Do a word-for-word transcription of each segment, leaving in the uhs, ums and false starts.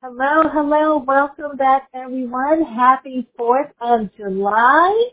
Hello, hello. Welcome back, everyone. Happy fourth of July.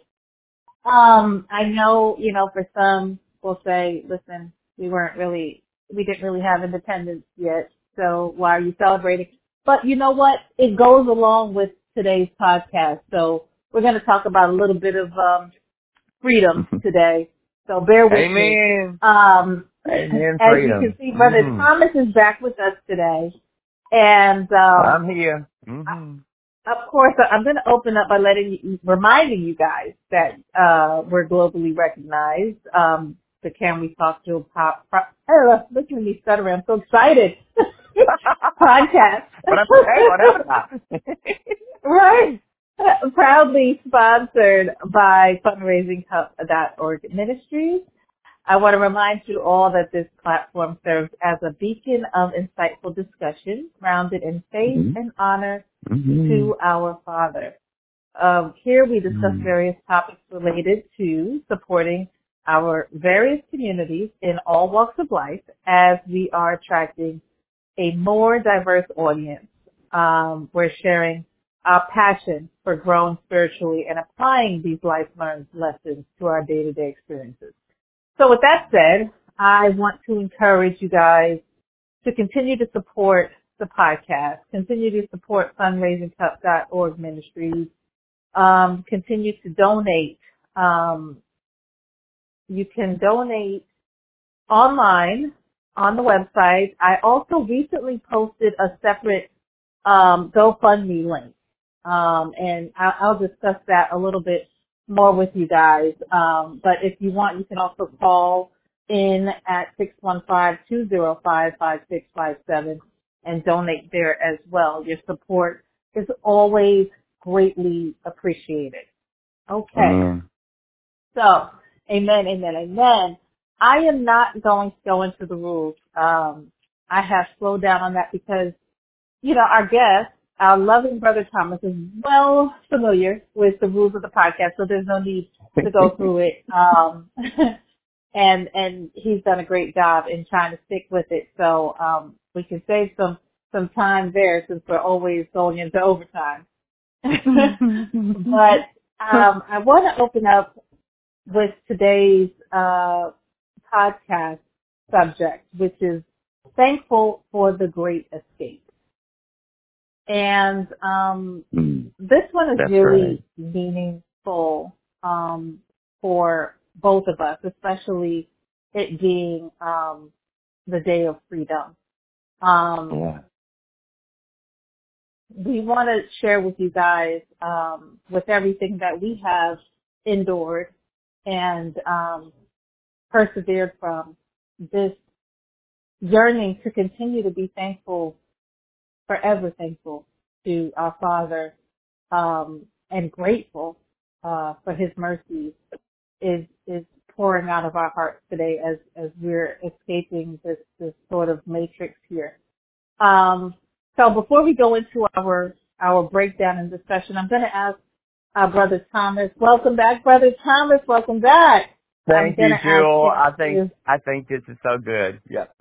Um, I know, you know, for some will say, listen, we weren't really, we didn't really have independence yet, so why are you celebrating? But you know what? It goes along with today's podcast. So we're going to talk about a little bit of um, freedom today. So bear with me. Amen. Um, Amen. as you can Freedom. see, Brother Mm-hmm. Thomas is back with us today. And um, I'm here. Mm-hmm. of course, I'm going to open up by letting you, reminding you guys that uh, we're globally recognized. Um, the Can We Talk to Pop? Pop oh, listen to me stuttering. I'm so excited. Podcast, But I prepared one, haven't I? right? Proudly sponsored by fundraising hub dot org Ministries. I want to remind you all that this platform serves as a beacon of insightful discussion grounded in faith Mm-hmm. and honor Mm-hmm. to our Father. Um, here we discuss Mm-hmm. various topics related to supporting our various communities in all walks of life as we are attracting a more diverse audience. Um, we're sharing our passion for growing spiritually and applying these life learned lessons to our day-to-day experiences. So with that said, I want to encourage you guys to continue to support the podcast, continue to support fundraising cup dot org Ministries, um, continue to donate. Um, you can donate online on the website. I also recently posted a separate um, GoFundMe link, um, and I'll, I'll discuss that a little bit more with you guys. Um, but if you want, you can also call in at six one five, two zero five, five six five seven and donate there as well. Your support is always greatly appreciated. Okay. Amen. So, amen, amen, amen. I am not going to go into the rules. Um, I have slowed down on that because, you know, our guest, our loving brother Thomas, is well familiar with the rules of the podcast, so there's no need to go through it. Um, and and he's done a great job in trying to stick with it, so um, we can save some some time there since we're always going into overtime. But um, I want to open up with today's uh, podcast subject, which is thankful for the great escape. And um, Mm. this one is That's right. really meaningful um, for both of us, especially it being um, the day of freedom. Um, Yeah. we want to share with you guys, um, with everything that we have endured and um, persevered from, this yearning to continue to be thankful, forever thankful to our Father, um, and grateful uh, for His mercies is is pouring out of our hearts today as as we're escaping this this sort of matrix here. Um, so before we go into our our breakdown and discussion, I'm going to ask our brother Thomas. Welcome back, brother Thomas. Welcome back. I'm Thank going you, to ask Jewel. him I think to. I think this is so good. Yep.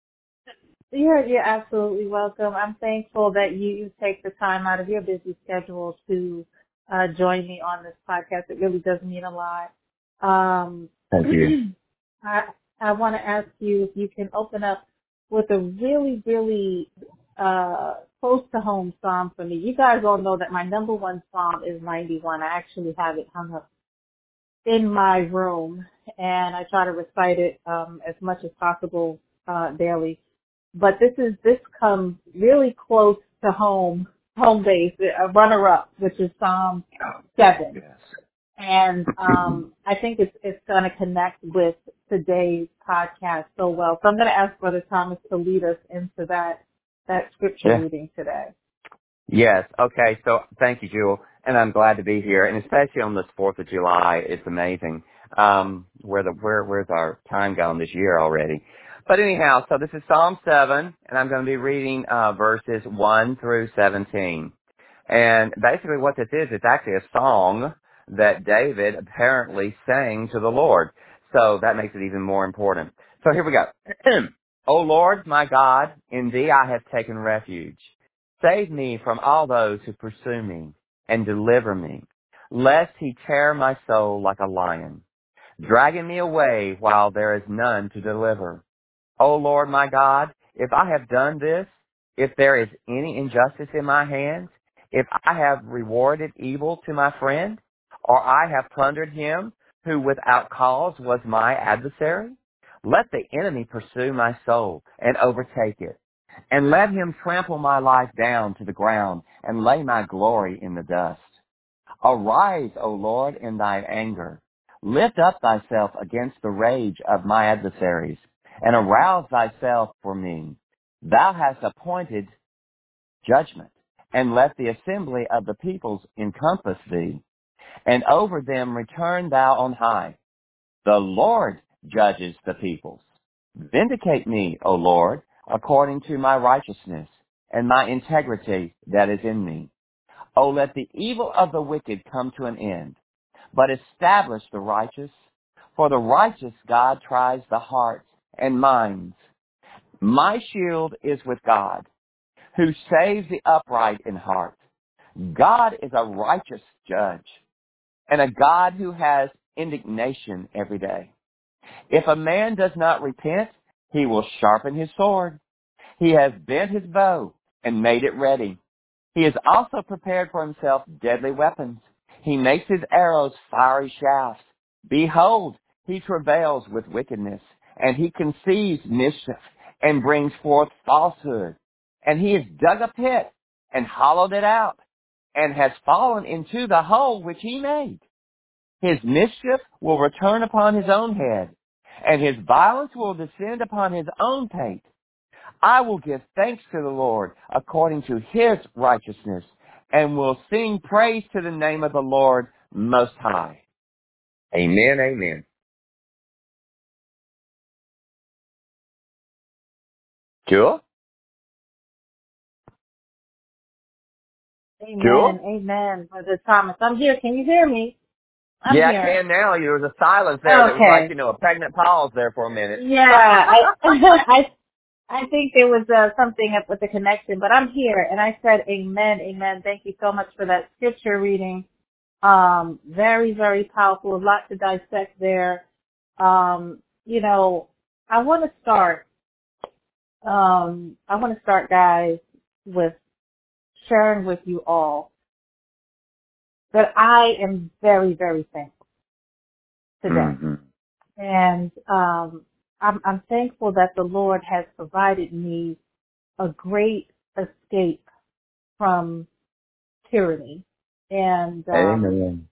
You're, you're absolutely welcome. I'm thankful that you take the time out of your busy schedule to uh, join me on this podcast. It really does mean a lot. Um, Thank you. I, I want to ask you if you can open up with a really, really uh, close to home psalm for me. You guys all know that my number one psalm is ninety-one. I actually have it hung up in my room, and I try to recite it um, as much as possible uh, daily. But this is this comes really close to home home base, a runner up, which is Psalm seven, Yes. and um, I think it's it's going to connect with today's podcast so well. So I'm going to ask Brother Thomas to lead us into that that scripture Yeah. reading today. Yes. Okay. So thank you, Jewel, and I'm glad to be here, and especially on this Fourth of July. It's amazing. Um, where the where where's our time gone this year already? But anyhow, so this is Psalm seven, and I'm going to be reading uh, verses one through seventeen. And basically, what this is, it's actually a song that David apparently sang to the Lord. So that makes it even more important. So here we go. O Lord, my God, in Thee I have taken refuge. Save me from all those who pursue me, and deliver me, lest he tear my soul like a lion, dragging me away while there is none to deliver. O Lord my God, if I have done this, if there is any injustice in my hands, if I have rewarded evil to my friend, or I have plundered him who without cause was my adversary, let the enemy pursue my soul and overtake it, and let him trample my life down to the ground and lay my glory in the dust. Arise, O Lord, in thine anger. Lift up thyself against the rage of my adversaries, and arouse thyself for me. Thou hast appointed judgment, and let the assembly of the peoples encompass thee, and over them return thou on high. The Lord judges the peoples. Vindicate me, O Lord, according to my righteousness, and my integrity that is in me. O let the evil of the wicked come to an end, but establish the righteous. For the righteous God tries the hearts and minds. My shield is with God, who saves the upright in heart. God is a righteous judge, and a God who has indignation every day. If a man does not repent, he will sharpen his sword. He has bent his bow and made it ready. He has also prepared for himself deadly weapons. He makes his arrows fiery shafts. Behold, he travails with wickedness, and he conceives mischief, and brings forth falsehood. And he has dug a pit, and hollowed it out, and has fallen into the hole which he made. His mischief will return upon his own head, and his violence will descend upon his own pate. I will give thanks to the Lord according to his righteousness, and will sing praise to the name of the Lord Most High. Amen, amen. Jewel? Amen. Jewel? Amen, Brother Thomas. I'm here. Can you hear me? I'm yeah, here. I can now. There was a silence there that was Okay. like, you know, a pregnant pause there for a minute. Yeah, I, I, I think there was uh, something up with the connection, but I'm here, and I said amen, amen. Thank you so much for that scripture reading. Um, very, very powerful. A lot to dissect there. Um, you know, I want to start. Um, I want to start, guys, with sharing with you all that I am very, very thankful today. Mm-hmm. And um, I'm, I'm thankful that the Lord has provided me a great escape from tyranny and um, Amen.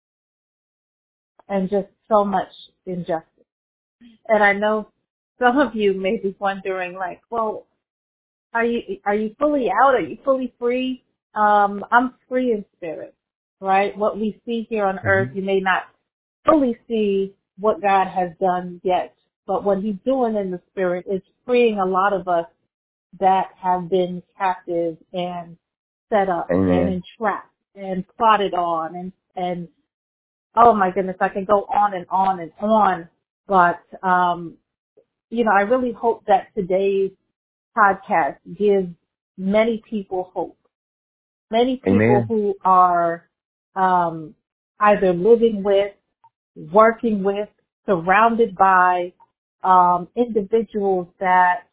and just so much injustice. And I know some of you may be wondering, like, well, are you are you fully out? Are you fully free? Um, I'm free in spirit, right? What we see here on Mm-hmm. earth, you may not fully see what God has done yet, but what He's doing in the spirit is freeing a lot of us that have been captive and set up and Amen. entrapped and plotted on and and oh my goodness, I can go on and on and on. But um, you know, I really hope that today's podcast gives many people hope. Many people Amen. who are um, either living with, working with, surrounded by um, individuals that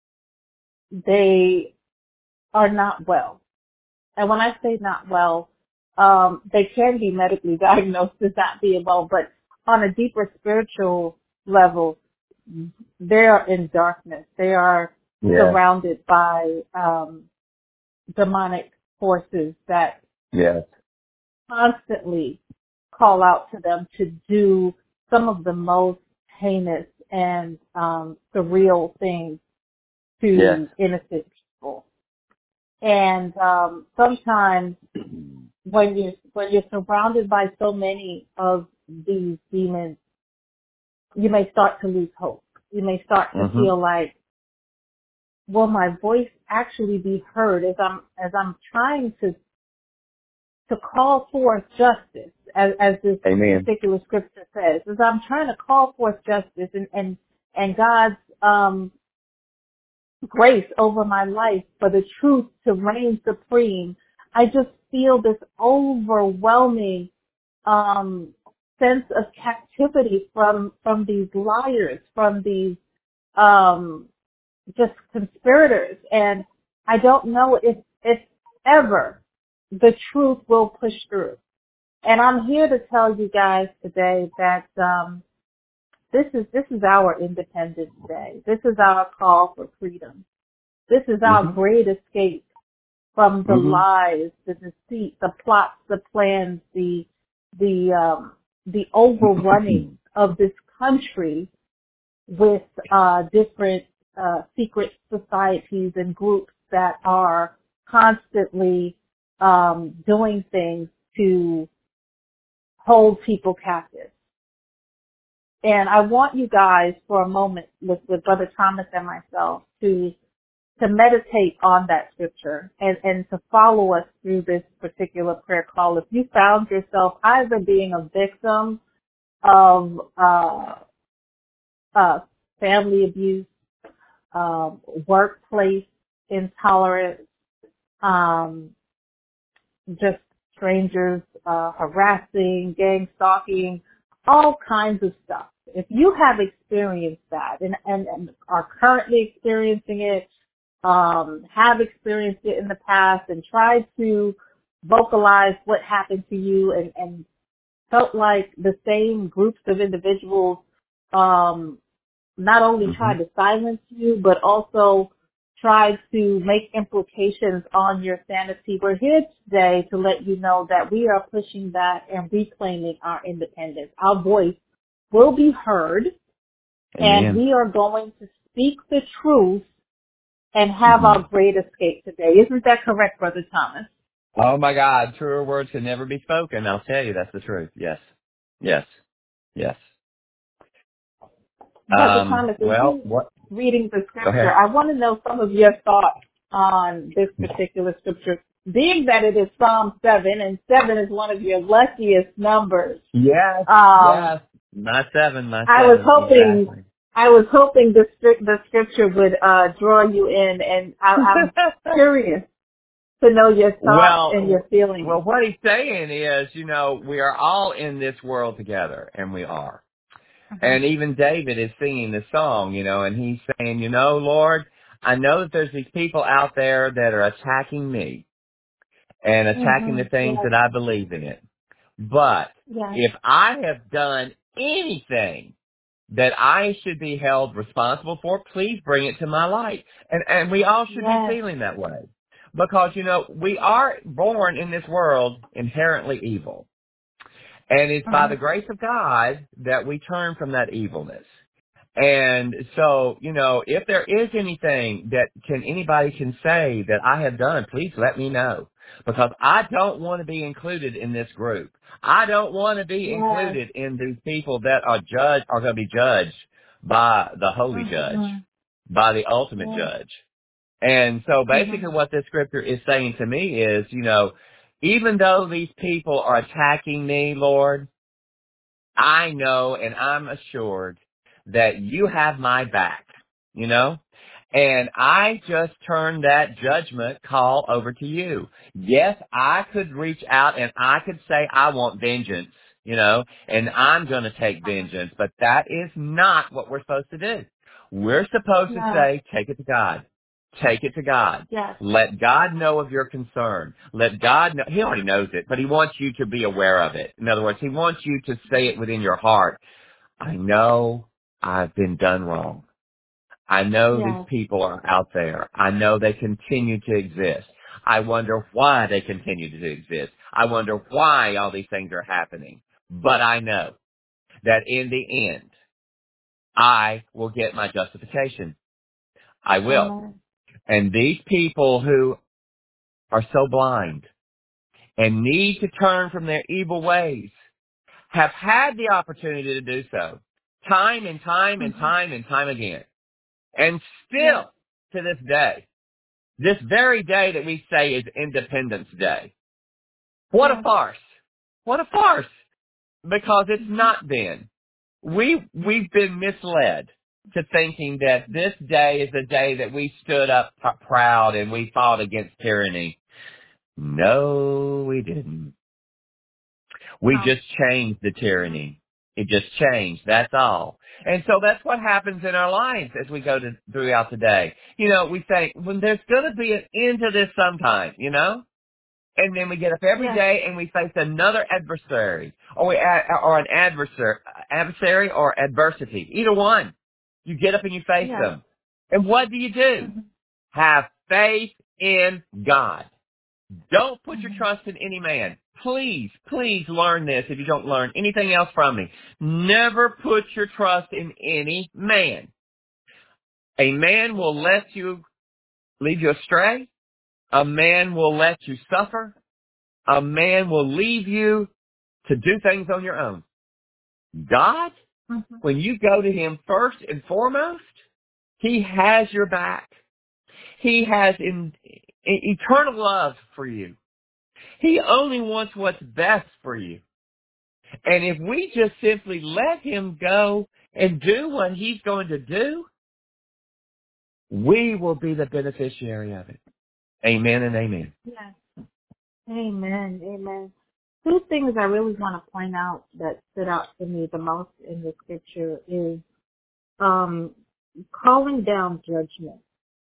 they are not well. And when I say not well, um, they can be medically diagnosed as not being well, but on a deeper spiritual level, they are in darkness. They are Yes. surrounded by um, demonic forces that Yes. constantly call out to them to do some of the most heinous and um, surreal things to Yes. innocent people. And um, sometimes when you when you're surrounded by so many of these demons, you may start to lose hope. You may start to Mm-hmm. feel like, will my voice actually be heard as I'm as I'm trying to to call forth justice, as as this Amen. particular scripture says, as I'm trying to call forth justice, and and and God's um grace over my life, for the truth to reign supreme. I just feel this overwhelming um, sense of captivity from from these liars, from these um, just conspirators, and I don't know if if ever the truth will push through. And I'm here to tell you guys today that um, this is this is our Independence Day. This is our call for freedom. This is our Mm-hmm. great escape from the Mm-hmm. lies, the deceit, the plots, the plans, the the um, the overrunning of this country with uh, different uh, secret societies and groups that are constantly um, doing things to hold people captive. And I want you guys for a moment with, with Brother Thomas and myself to to meditate on that scripture and, and to follow us through this particular prayer call. If you found yourself either being a victim of uh, uh, family abuse, um, workplace intolerance, um, just strangers uh, harassing, gang stalking, all kinds of stuff. If you have experienced that and, and, and are currently experiencing it, um, have experienced it in the past and tried to vocalize what happened to you and, and felt like the same groups of individuals um, not only Mm-hmm. tried to silence you, but also tried to make implications on your sanity. We're here today to let you know that we are pushing back and reclaiming our independence. Our voice will be heard, and Amen. we are going to speak the truth and have Mm-hmm. our great escape today. Isn't that correct, Brother Thomas? Oh my God, truer words can never be spoken. I'll tell you, that's the truth. Yes. Yes. Yes. Brother Um, Thomas, as well, you what? reading the Go scripture, ahead. I want to know some of your thoughts on this particular scripture, being that it is Psalm seven, and seven is one of your luckiest numbers. Yes. Um, Yes. My seven, my I was seven. hoping, Exactly. I was hoping the, scrip- the scripture would uh, draw you in, and I, I'm curious to know your thoughts and well, your feelings. well, what he's saying is, you know, we are all in this world together, and we are. Mhm. And even David is singing the song, you know, and he's saying, you know, Lord, I know that there's these people out there that are attacking me and attacking the Mhm. things Yes. that I believe in it. But Yes. if I have done anything that I should be held responsible for, please bring it to my light. And, and we all should be Yes. feeling that way. Because, you know, we are born in this world inherently evil. And it's by the Mhm. grace of God that we turn from that evilness. And so, you know, if there is anything that can anybody can say that I have done, please let me know. Because I don't want to be included in this group. I don't want to be Yes. included in these people that are judged, are going to be judged by the holy judge, Mhm. by the ultimate Yes. judge. And so basically Mhm. what this scripture is saying to me is, you know, even though these people are attacking me, Lord, I know and I'm assured that you have my back, you know? And I just turn that judgment call over to you. Yes, I could reach out and I could say I want vengeance, you know, and I'm going to take Uh-huh. vengeance, but that is not what we're supposed to do. We're supposed to Yes. say, take it to God. Take it to God. Yes. Let God know of your concern. Let God know. He already knows it, but he wants you to be aware of it. In other words, he wants you to say it within your heart. I know I've been done wrong. I know these Yes. people are out there. I know they continue to exist. I wonder why they continue to exist. I wonder why all these things are happening. But I know that in the end, I will get my justification. I will. Amen. And these people who are so blind and need to turn from their evil ways have had the opportunity to do so time and time and Mhm. time and time again. And Yes. still, to this day, this very day that we say is Independence Day, what a Yes. farce. What a farce. Because it's Mhm. not been. We, we've been misled. to thinking that this day is the day that we stood up p- proud and we fought against tyranny. No, we didn't. We Oh. just changed the tyranny. It just changed. That's all. And so that's what happens in our lives as we go to, throughout the day. You know, we say, well, there's going to be an end to this sometime, you know? And then we get up every Yes. day and we face another adversary, or we or an adversary, adversary or adversity. Either one. You get up and you face Yes. them. And what do you do? Mm-hmm. Have faith in God. Don't put your Mm-hmm. trust in any man. Please, please learn this if you don't learn anything else from me. Never put your trust in any man. A man will let you lead you astray. A man will let you suffer. A man will leave you to do things on your own. God, Mm-hmm. when you go to Him first and foremost, He has your back. He has in, in eternal love for you. He only wants what's best for you. And if we just simply let Him go and do what He's going to do, we will be the beneficiary of it. Amen and amen. Yes. Amen. Amen. Two things I really want to point out that stood out to me the most in the scripture is um, calling down judgment.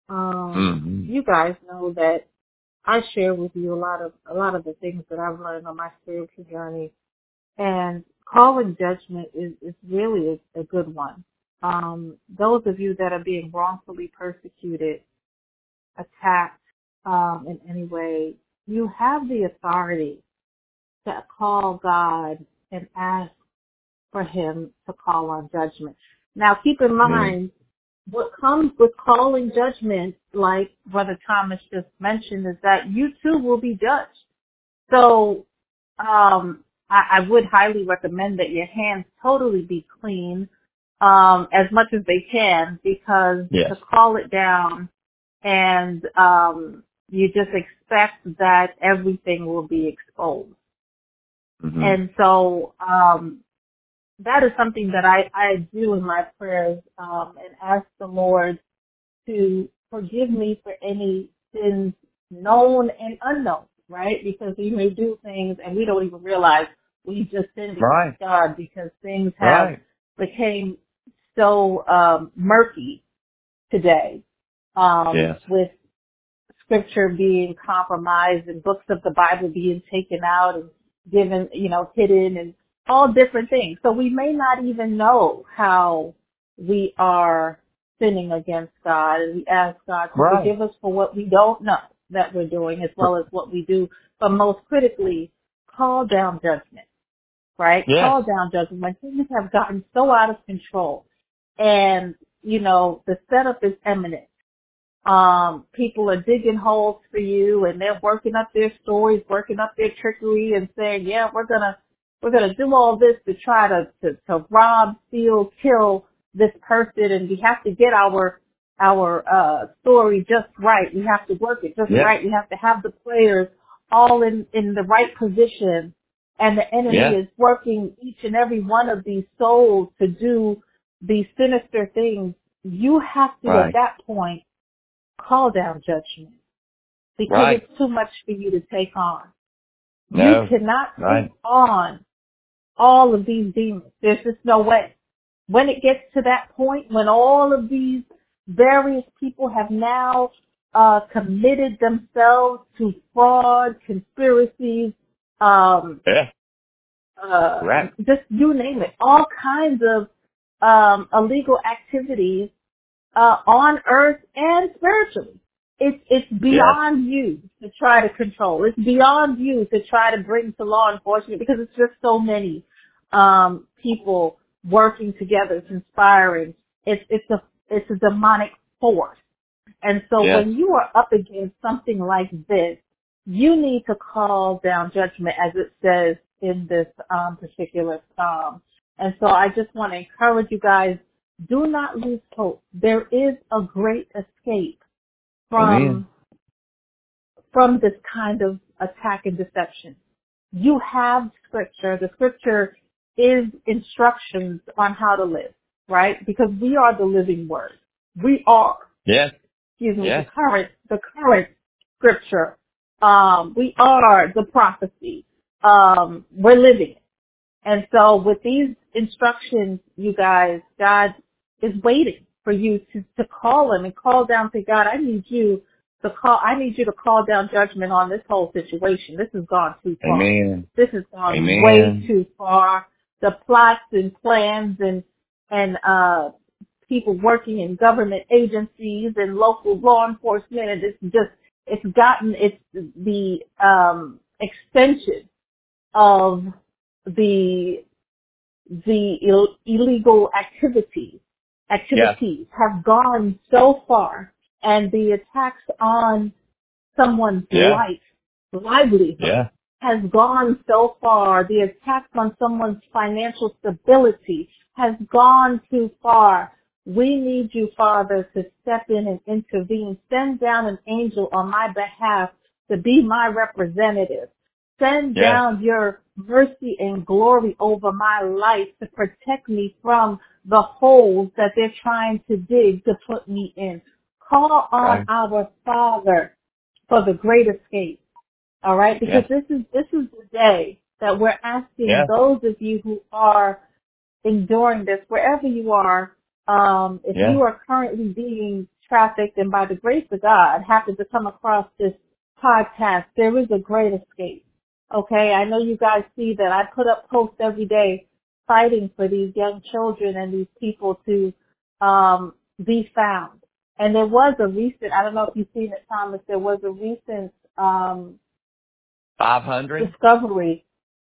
Um, Mm-hmm. you guys know that I share with you a lot of a lot of the things that I've learned on my spiritual journey, and calling judgment is, is really a, a good one. Um, those of you that are being wrongfully persecuted, attacked um, in any way, you have the authority to call God and ask for Him to call on judgment. Now, keep in mind, what comes with calling judgment, like Brother Thomas just mentioned, is that you too will be judged. So, um, I, I would highly recommend that your hands totally be clean, um, as much as they can, because Yes. to call it down and, um, you just expect that everything will be exposed. Mm-hmm. And so, um, that is something that I, I do in my prayers, um, and ask the Lord to forgive me for any sins known and unknown, right? Because we may do things and we don't even realize we just sinned against Right. God because things have Right. became so um, murky today, um, Yes. with scripture being compromised and books of the Bible being taken out and given, you know, hidden and all different things. So we may not even know how we are sinning against God, and we ask God to Right. forgive us for what we don't know that we're doing as well as what we do. But most critically, call down judgment, right? Yes. Call down judgment when things have gotten so out of control and, you know, the setup is imminent. Um, people are digging holes for you and they're working up their stories, working up their trickery and saying, yeah, we're gonna, we're gonna do all this to try to, to, to rob, steal, kill this person, and we have to get our, our, uh, story just right. We have to work it just Yes. right. We have to have the players all in, in the right position, and the enemy Yes. is working each and every one of these souls to do these sinister things. You have to, Right. at that point, call down judgment because Right. it's too much for you to take on. You No. cannot Right. take on all of these demons. There's just no way. When it gets to that point, when all of these various people have now uh, committed themselves to fraud, conspiracies, um, Yeah. uh, Right. just you name it, all kinds of um, illegal activities uh, on earth and spiritually. It's, it's beyond Yes. you to try to control. It's beyond you to try to bring to law enforcement because it's just so many, um, people working together, conspiring. It's, it's a, it's a demonic force. And so Yes. when you are up against something like this, you need to call down judgment as it says in this, um, particular psalm. And so I just want to encourage you guys, do not lose hope. There is a great escape Amen. from from this kind of attack and deception. You have scripture. The scripture is instructions on how to live, right? Because we are the living word. We are, Yes. excuse me, Yes. the current, the current scripture. Um, we are the prophecy. Um, we're living it. And so with these instructions, you guys, God is waiting for you to, to call him and call down to God. I need you to call, I need you to call down judgment on this whole situation. This has gone too far. Amen. This has gone Amen. way too far. The plots and plans and, and, uh, people working in government agencies and local law enforcement, and it's just, it's gotten, it's the, um, extension of the the Ill- illegal activities activities Yeah. have gone so far, and the attacks on someone's Yeah. life, livelihood, Yeah. has gone so far. The attacks on someone's financial stability has gone too far. We need you, Father, to step in and intervene. Send down an angel on my behalf to be my representative. Send Yeah. down your mercy and glory over my life to protect me from the holes that they're trying to dig to put me in. Call on Right. our Father for the great escape. All right, because Yeah. this is this is the day that we're asking Yeah. those of you who are enduring this, wherever you are, um, if Yeah. you are currently being trafficked and by the grace of God happen to come across this podcast, there is a great escape. Okay, I know you guys see that I put up posts every day fighting for these young children and these people to um, be found. And there was a recent, I don't know if you've seen it, Thomas, there was a recent um, Five hundred. discovery.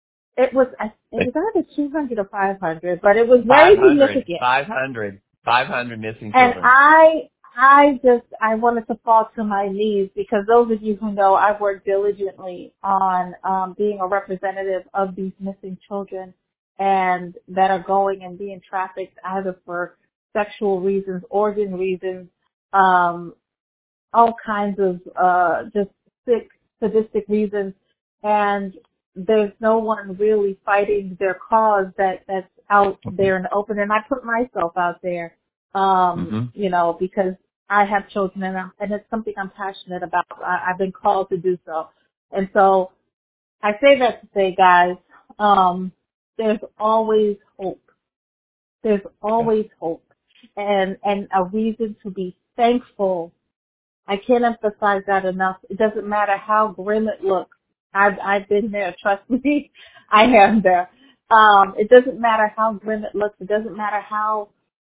It was, I- it was either two hundred or five hundred, but it was Five very hundred. significant. Five hundred. Five hundred missing And children. I, I just, I wanted to fall to my knees because those of you who know, I've worked diligently on um, being a representative of these missing children and that are going and being trafficked either for sexual reasons, organ reasons, um, all kinds of uh, just sick, sadistic reasons, and there's no one really fighting their cause that that's out there in the open. And I put myself out there, um, Mm-hmm. you know, because I have children and, I'm, and it's something I'm passionate about. I, I've been called to do so, and so I say that to say, guys, um, there's always hope. There's always hope, and and a reason to be thankful. I can't emphasize that enough. It doesn't matter how grim it looks. I've I've been there. Trust me, I am there. Um, it doesn't matter how grim it looks. It doesn't matter how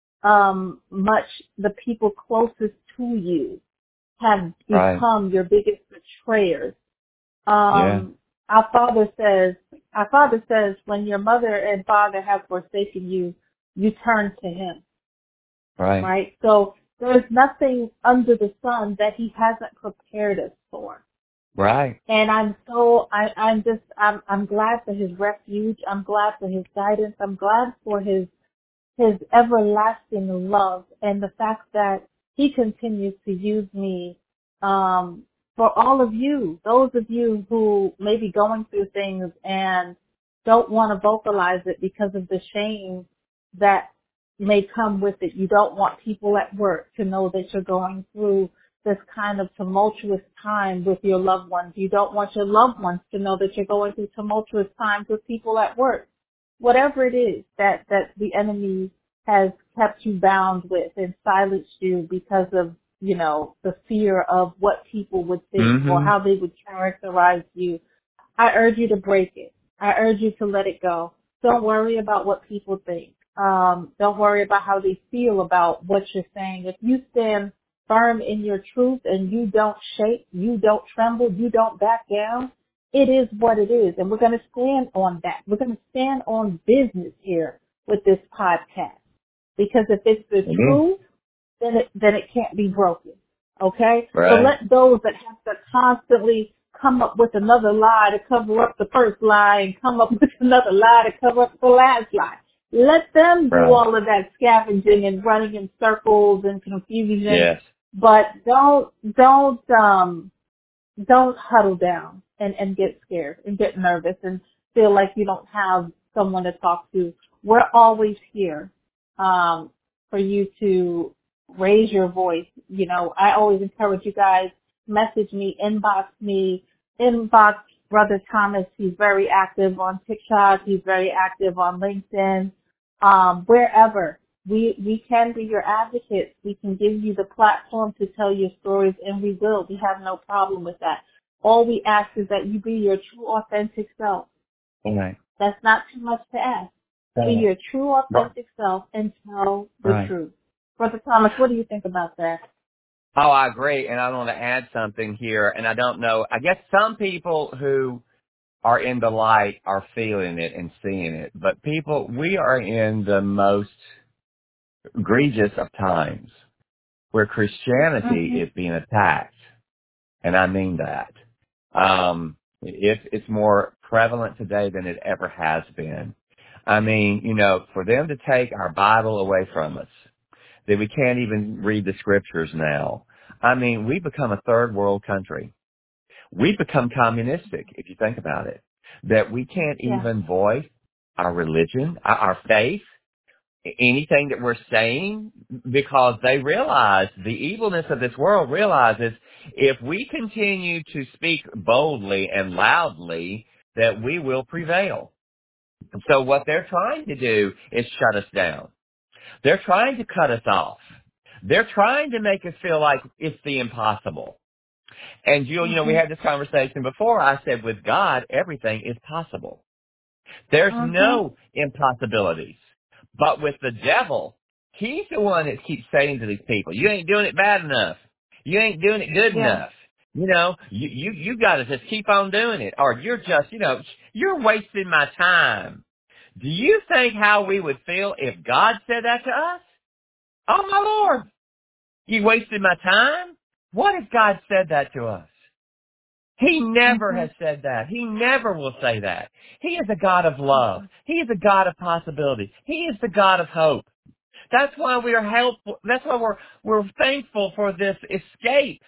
um, much the people closest to you have Right. become your biggest betrayers. Yeah. Um, our Father says, our Father says, when your mother and father have forsaken you, you turn to Him. Right. Right? So there's nothing under the sun that He hasn't prepared us for. Right. And I'm so, I, I'm just, I'm, I'm glad for His refuge. I'm glad for His guidance. I'm glad for His, His everlasting love and the fact that He continues to use me, um, for all of you, those of you who may be going through things and don't want to vocalize it because of the shame that may come with it. You don't want people at work to know that you're going through this kind of tumultuous time with your loved ones. You don't want your loved ones to know that you're going through tumultuous times with people at work. Whatever it is that, that the enemy has kept you bound with and silenced you because of, you know, the fear of what people would think or Mm-hmm. how they would characterize you. I urge you to break it. I urge you to let it go. Don't worry about what people think. Um, don't worry about how they feel about what you're saying. If you stand firm in your truth and you don't shake, you don't tremble, you don't back down, it is what it is. And we're going to stand on that. We're going to stand on business here with this podcast. Because if it's the Mm-hmm. truth, then it, then it can't be broken. Okay? So Right. let those that have to constantly come up with another lie to cover up the first lie and come up with another lie to cover up the last lie. Let them do Right. all of that scavenging and running in circles and confusion. Yes. But don't, don't, um, don't huddle down and, and get scared and get nervous and feel like you don't have someone to talk to. We're always here. Um, for you to raise your voice. You know, I always encourage you guys, message me, inbox me, inbox Brother Thomas. He's very active on TikTok. He's very active on LinkedIn. Um, wherever. We, we can be your advocates. We can give you the platform to tell your stories, and we will. We have no problem with that. All we ask is that you be your true, authentic self. Right. That's not too much to ask. Be Right. your true, authentic self and tell the Right. truth. Brother Thomas, what do you think about that? Oh, I agree, and I want to add something here, and I don't know. I guess some people who are in the light are feeling it and seeing it, but people, we are in the most egregious of times where Christianity Mm-hmm. is being attacked, and I mean that. Um, it, it's more prevalent today than it ever has been. I mean, you know, for them to take our Bible away from us, that we can't even read the scriptures now. I mean, we become a third world country. We become communistic, if you think about it, that we can't Yeah. even voice our religion, our our faith, anything that we're saying, because they realize the evilness of this world realizes if we continue to speak boldly and loudly, that we will prevail. So what they're trying to do is shut us down. They're trying to cut us off. They're trying to make us feel like it's the impossible. And Jill, you know, we Mm-hmm. had this conversation before. I said, with God, everything is possible. There's Mm-hmm. no impossibilities. But with the devil, he's the one that keeps saying to these people, you ain't doing it bad enough. You ain't doing it good Yeah. enough. You know, you, you, you gotta just keep on doing it. Or you're just, you know, you're wasting my time. Do you think how we would feel if God said that to us? Oh my Lord, you wasted my time? What if God said that to us? He never Mm-hmm. has said that. He never will say that. He is a God of love. He is a God of possibility. He is the God of hope. That's why we are helpful. That's why we're, we're thankful for this escape,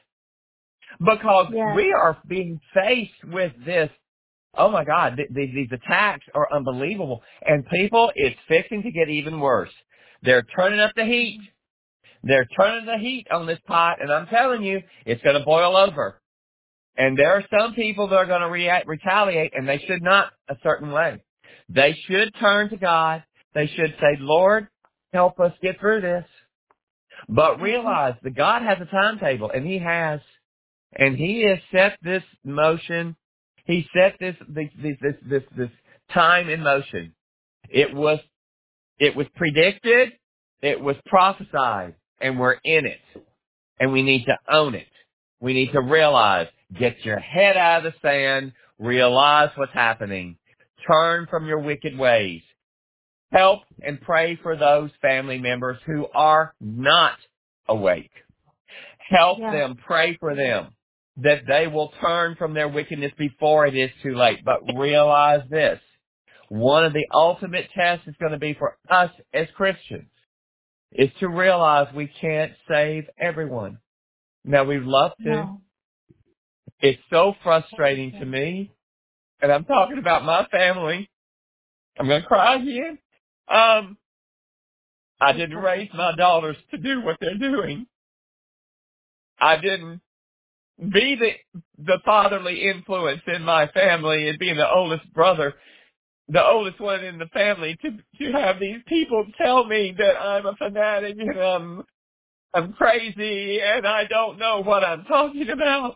because Yes. we are being faced with this. Oh my God, th- th- these attacks are unbelievable. And people, it's fixing to get even worse. They're turning up the heat. They're turning the heat on this pot, and I'm telling you, it's going to boil over. And there are some people that are going to react, retaliate, and they should not a certain way. They should turn to God. They should say, Lord, help us get through this. But Mm-hmm. realize that God has a timetable, and He has. And He has set this motion. He set this, this, this, this, this, this time in motion. It was, it was predicted. It was prophesied, and we're in it. And we need to own it. We need to realize, get your head out of the sand, realize what's happening, turn from your wicked ways, help and pray for those family members who are not awake. Help Yeah. them, pray for them, that they will turn from their wickedness before it is too late. But realize this, one of the ultimate tests is going to be for us as Christians, is to realize we can't save everyone. Now, we'd love to. No. It's so frustrating to me, and I'm talking about my family. I'm going to cry again. Um, I It's didn't raise okay. my daughters to do what they're doing. I didn't be the the fatherly influence in my family, and being the oldest brother, the oldest one in the family, to to have these people tell me that I'm a fanatic and I'm I'm crazy and I don't know what I'm talking about.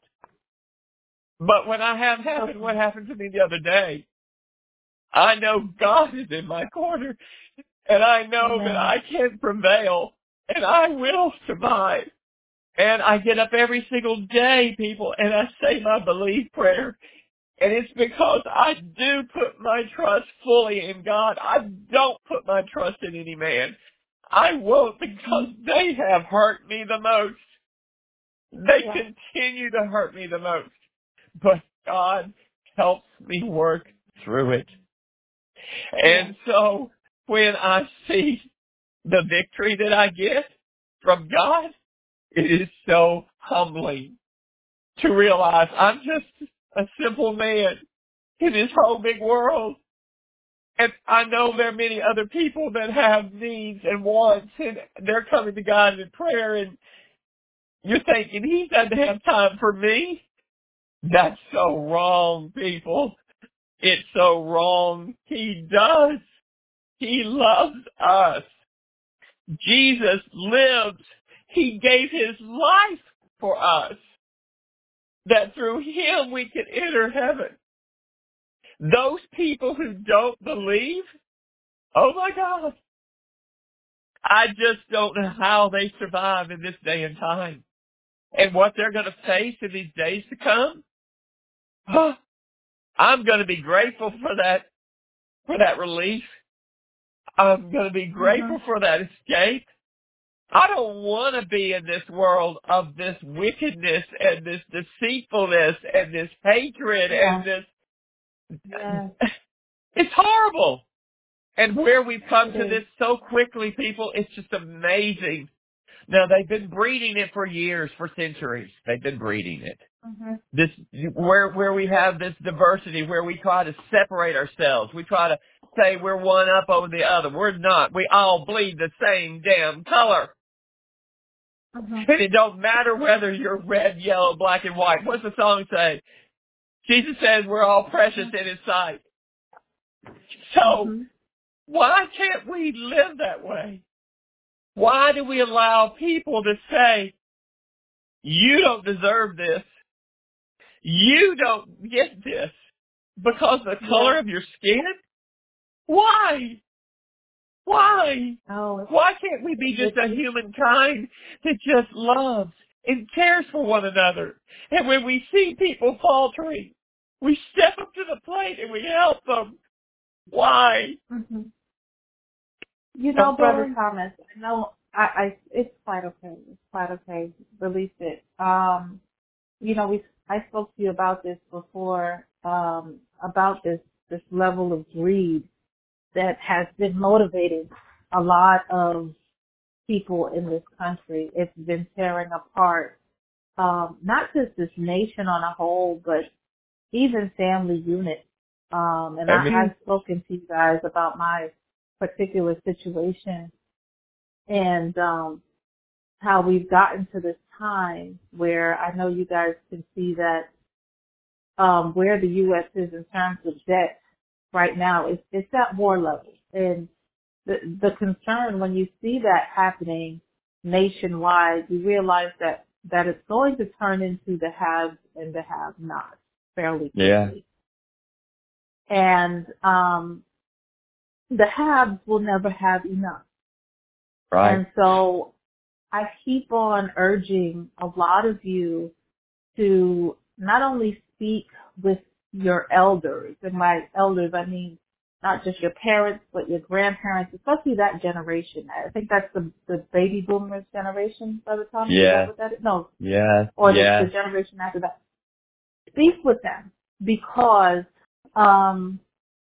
But when I have happened, Okay. what happened to me the other day, I know God is in my corner, and I know that Amen. I can prevail, and I will survive. And I get up every single day, people, and I say my belief prayer. And it's because I do put my trust fully in God. I don't put my trust in any man. I won't, because they have hurt me the most. They Yeah. continue to hurt me the most. But God helps me work through it. Yes. And so when I see the victory that I get from God, it is so humbling to realize I'm just a simple man in this whole big world. And I know there are many other people that have needs and wants, and they're coming to God in prayer, and you're thinking, he doesn't have time for me? That's so wrong, people. It's so wrong. He does. He loves us. Jesus lived. He gave his life for us, that through him we could enter heaven. Those people who don't believe, oh my God, I just don't know how they survive in this day and time and what they're going to face in these days to come. Huh. I'm going to be grateful for that, for that relief. I'm going to be grateful Mm-hmm. for that escape. I don't want to be in this world of this wickedness and this deceitfulness and this hatred Yeah. and this. Yeah. It's horrible. And where we've come It to is. this so quickly, people, it's just amazing. Now, they've been breeding it for years, for centuries. They've been breeding it. Mm-hmm. This, where, where we have this diversity, where we try to separate ourselves. We try to say we're one up over the other. We're not. We all bleed the same damn color. Mm-hmm. And it don't matter whether you're red, yellow, black, and white. What's the song say? Jesus says we're all precious in his sight. So, Mm-hmm. why can't we live that way? Why do we allow people to say, you don't deserve this? You don't get this because of the color Yeah. of your skin? Why? Why? Oh, it's, Why can't we be just it's, a humankind that just loves and cares for one another? And when we see people faltering, we step up to the plate and we help them. Why? mm-hmm. You I'm know, Brother sorry. Thomas, I know I, I it's quite okay. It's quite okay. Release it. Um, you know, we I spoke to you about this before, um, about this this level of greed that has been motivating a lot of people in this country. It's been tearing apart um, not just this nation on a whole, but even family units. Um, and I, Amen. I've spoken to you guys about my particular situation and um, how we've gotten to this time where I know you guys can see that um, where the U S is in terms of debt right now. It's, it's at war level. And the, the concern when you see that happening nationwide, you realize that, that it's going to turn into the haves and the have-nots fairly Yeah. quickly. And um, the haves will never have enough. Right. And so I keep on urging a lot of you to not only speak with your elders, and by elders I mean not just your parents, but your grandparents, especially that generation. I think that's the, the baby boomers generation, Brother Thomas. Is that Yeah. what that is? No, Yeah. or the, Yeah. the generation after that. Speak with them because um,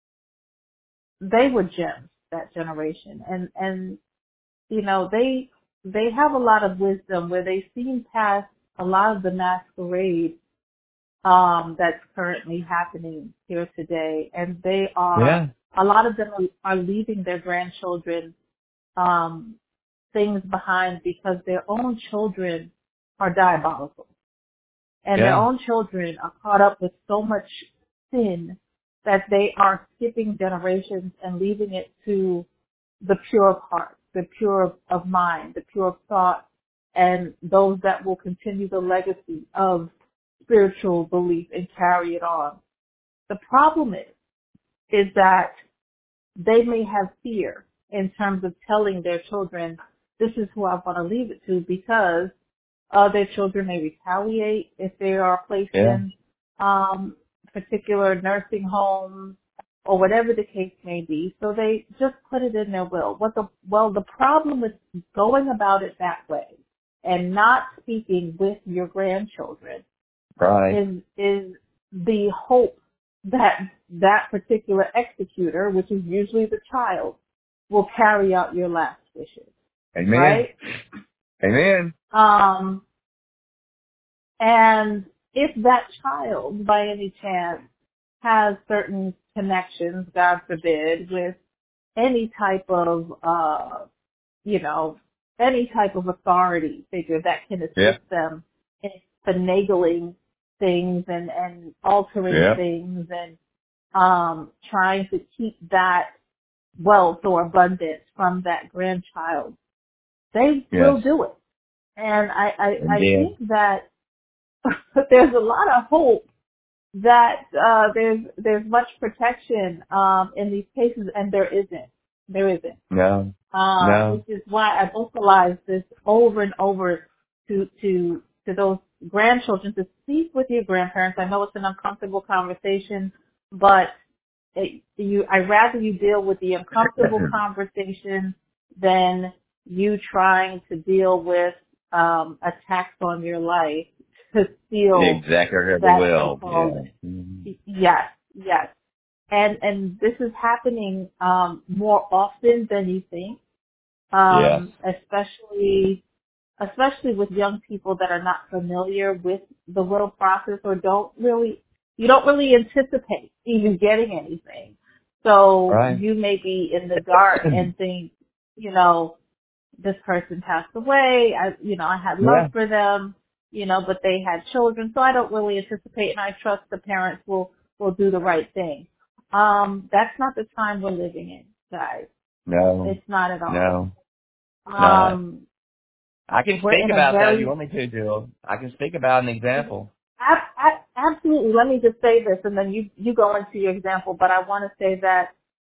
they were gems, that generation, and and you know they they have a lot of wisdom where they've seen past a lot of the masquerade um, that's currently happening here today, and they are Yeah. a lot of them are, are leaving their grandchildren um, things behind because their own children are diabolical, and their Yeah. own children are caught up with so much sin that they are skipping generations and leaving it to the pure of heart, the pure of, of mind, the pure of thought, and those that will continue the legacy of spiritual belief and carry it on. The problem is, is that they may have fear in terms of telling their children, this is who I want to leave it to, because uh, their children may retaliate if they are placed Yeah. in um, particular nursing homes or whatever the case may be. So they just put it in their will. What the well, the problem with going about it that way and not speaking with your grandchildren Right. is is the hope that that particular executor, which is usually the child, will carry out your last wishes. Amen. Right? Amen. Um, and if that child, by any chance, has certain connections, God forbid, with any type of, uh, you know, any type of authority figure that can assist Yeah. them in finagling things and, and altering Yeah. things and um, trying to keep that wealth or abundance from that grandchild, they Yes. will do it. And I, I, I Indeed. think that there's a lot of hope that uh, there's there's much protection um, in these cases, and there isn't. There isn't. No. Uh, No. which is why I vocalize this over and over to to to those grandchildren to speak with your grandparents. I know it's an uncomfortable conversation, but it, you I rather you deal with the uncomfortable conversation than you trying to deal with um, attacks on your life to steal Exactly. The that will. so-called Yeah. Mhm. yes, yes. And and this is happening um, more often than you think, Yes. um, especially especially with young people that are not familiar with the will process or don't really you don't really anticipate even getting anything. So Right. you may be in the dark and think, you know, this person passed away. I, you know, I had love Yeah. for them, you know, but they had children, so I don't really anticipate, and I trust the parents will will do the right thing. Um, that's not the time we're living in, guys. No. It's not at all. No. Not. Um, I can we're speak in a about that if you very want me to, Jill. I can speak about an example. ab- ab- absolutely. Let me just say this, and then you you go into your example. But I want to say that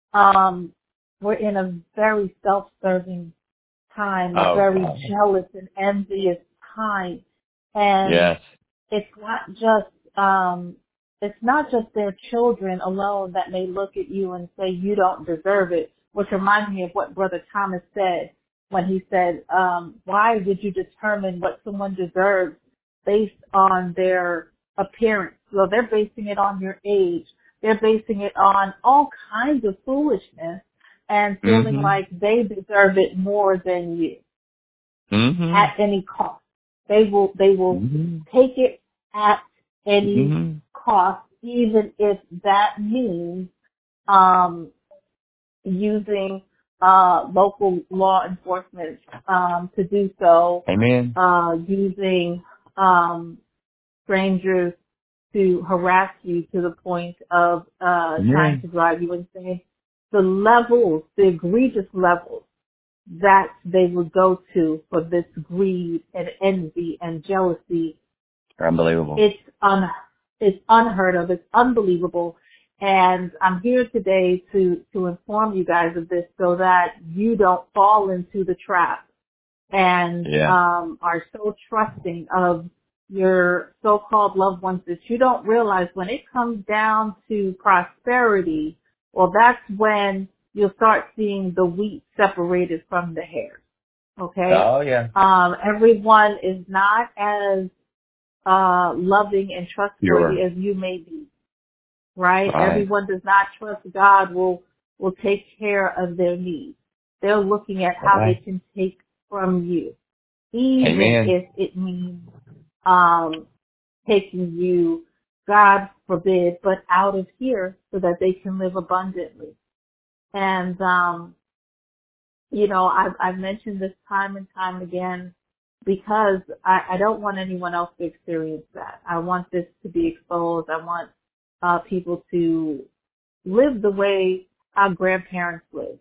um, we're in a very self-serving time, a Oh, very God. jealous and envious time. And Yes. it's not just, um, it's not just their children alone that may look at you and say you don't deserve it, which reminds me of what Brother Thomas said when he said, um, why would you determine what someone deserves based on their appearance? Well, they're basing it on your age. They're basing it on all kinds of foolishness and feeling Mm-hmm. like they deserve it more than you Mm-hmm. at any cost. They will they will Mm-hmm. take it at any Mm-hmm. cost, even if that means um, using uh, local law enforcement um, to do so, Amen. uh, using um, strangers to harass you to the point of uh, trying Amen. to drive you insane. The levels, the egregious levels that they would go to for this greed and envy and jealousy, Unbelievable. it's un, it's unheard of. It's unbelievable. And I'm here today to, to inform you guys of this so that you don't fall into the trap and Yeah. um, are so trusting of your so-called loved ones that you don't realize when it comes down to prosperity, well, that's when you'll start seeing the wheat separated from the hares. Okay? Oh, yeah. Um, everyone is not as uh, loving and trustworthy Pure. as you may be, right? Right. Everyone does not trust God will will take care of their needs. They're looking at how they Right. can take from you, even Amen. if it means um, taking you, God forbid, but out of here so that they can live abundantly. And um, you know, I've, I've mentioned this time and time again because I, I don't want anyone else to experience that. I want this to be exposed. I want uh, people to live the way our grandparents lived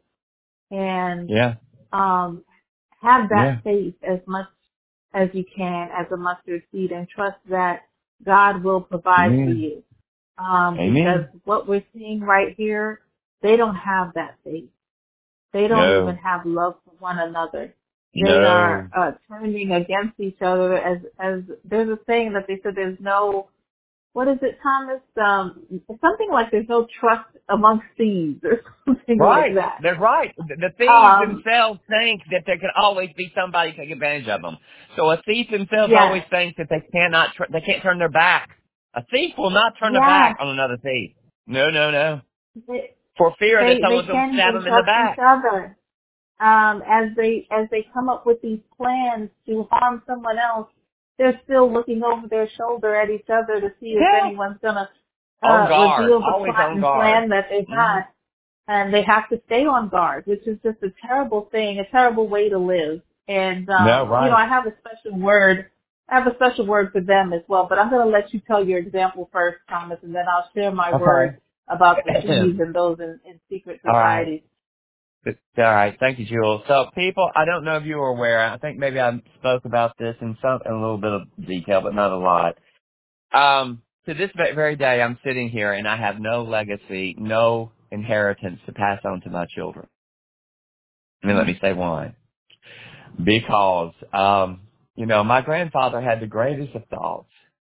and Yeah. um, have Yeah. that faith as much as you can as a mustard seed and trust that God will provide for Amen. you. Um, because Amen. what we're seeing right here, they don't have that faith. They don't even No. have love for one another. They No. are uh, turning against each other as as there's a saying that they said there's no what is it, Thomas? Um, something like there's no trust amongst thieves or something like Right. that. They're right. The the thieves Um, themselves think that there can always be somebody to take advantage of them. So a thief themselves always yes, thinks that they cannot, tr- they can't turn their back. A thief will not turn their yes. back on another thief. No, no, no. They, For fear that they they someone's going to can't stab even them in the trust each back. other. Um, as they as they come up with these plans to harm someone else, they're still looking over their shoulder at each other to see if Yeah. anyone's gonna On uh, guard. reveal the Always plot on and guard. plan that they've Hmm. had, and they have to stay on guard, which is just a terrible thing, a terrible way to live. And No, um, you know, right. I have a special word. I have a special word for them as well. But I'm going to let you tell your example first, Thomas, and then I'll share my word Okay. about the thieves and those in, in secret All right. societies. All right. Thank you, Jewel. So, people, I don't know if you were aware. I think maybe I spoke about this in some in a little bit of detail, but not a lot. Um, to this ve- very day, I'm sitting here and I have no legacy, no inheritance to pass on to my children. And let me say why. Because, um, you know, my grandfather had the greatest of thoughts.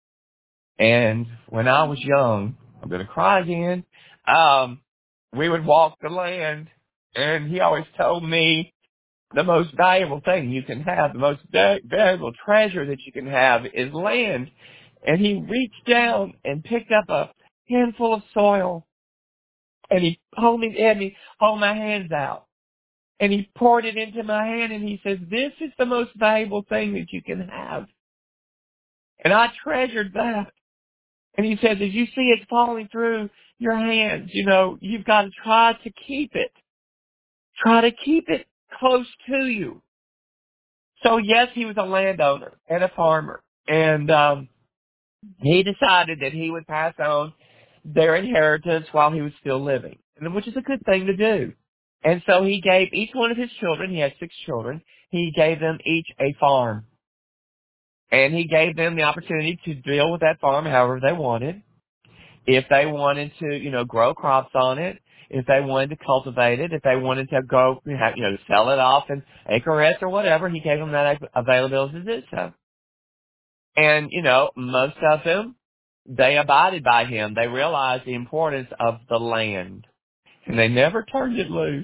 And when I was young, I'm going to cry again, um, we would walk the land, and he always told me the most valuable thing you can have, the most va- valuable treasure that you can have is land. And he reached down and picked up a handful of soil, and he hold me, had me hold my hands out. And he poured it into my hand, and he says, this is the most valuable thing that you can have. And I treasured that. And he says, as you see it falling through your hands, you know, you've got to try to keep it. Try to keep it close to you. So yes, he was a landowner and a farmer. And um, he decided that he would pass on their inheritance while he was still living, and which is a good thing to do. And so he gave each one of his children, he had six children, he gave them each a farm. And he gave them the opportunity to deal with that farm however they wanted. If they wanted to, you know, grow crops on it, if they wanted to cultivate it, if they wanted to go, you know, sell it off in acreage or whatever, he gave them that availability to do so. And, you know, most of them, they abided by him. They realized the importance of the land. And they never turned it loose.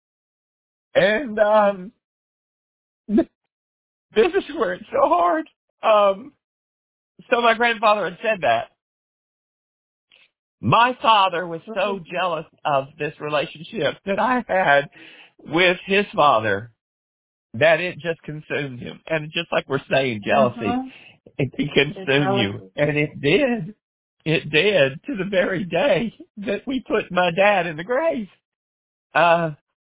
And um this is where it's so hard. Um so my grandfather had said that. My father was so jealous of this relationship that I had with his father that it just consumed him. And just like we're saying, jealousy, Mm-hmm. it can It's consume you. jealousy. And it did. It did to the very day that we put my dad in the grave. Uh,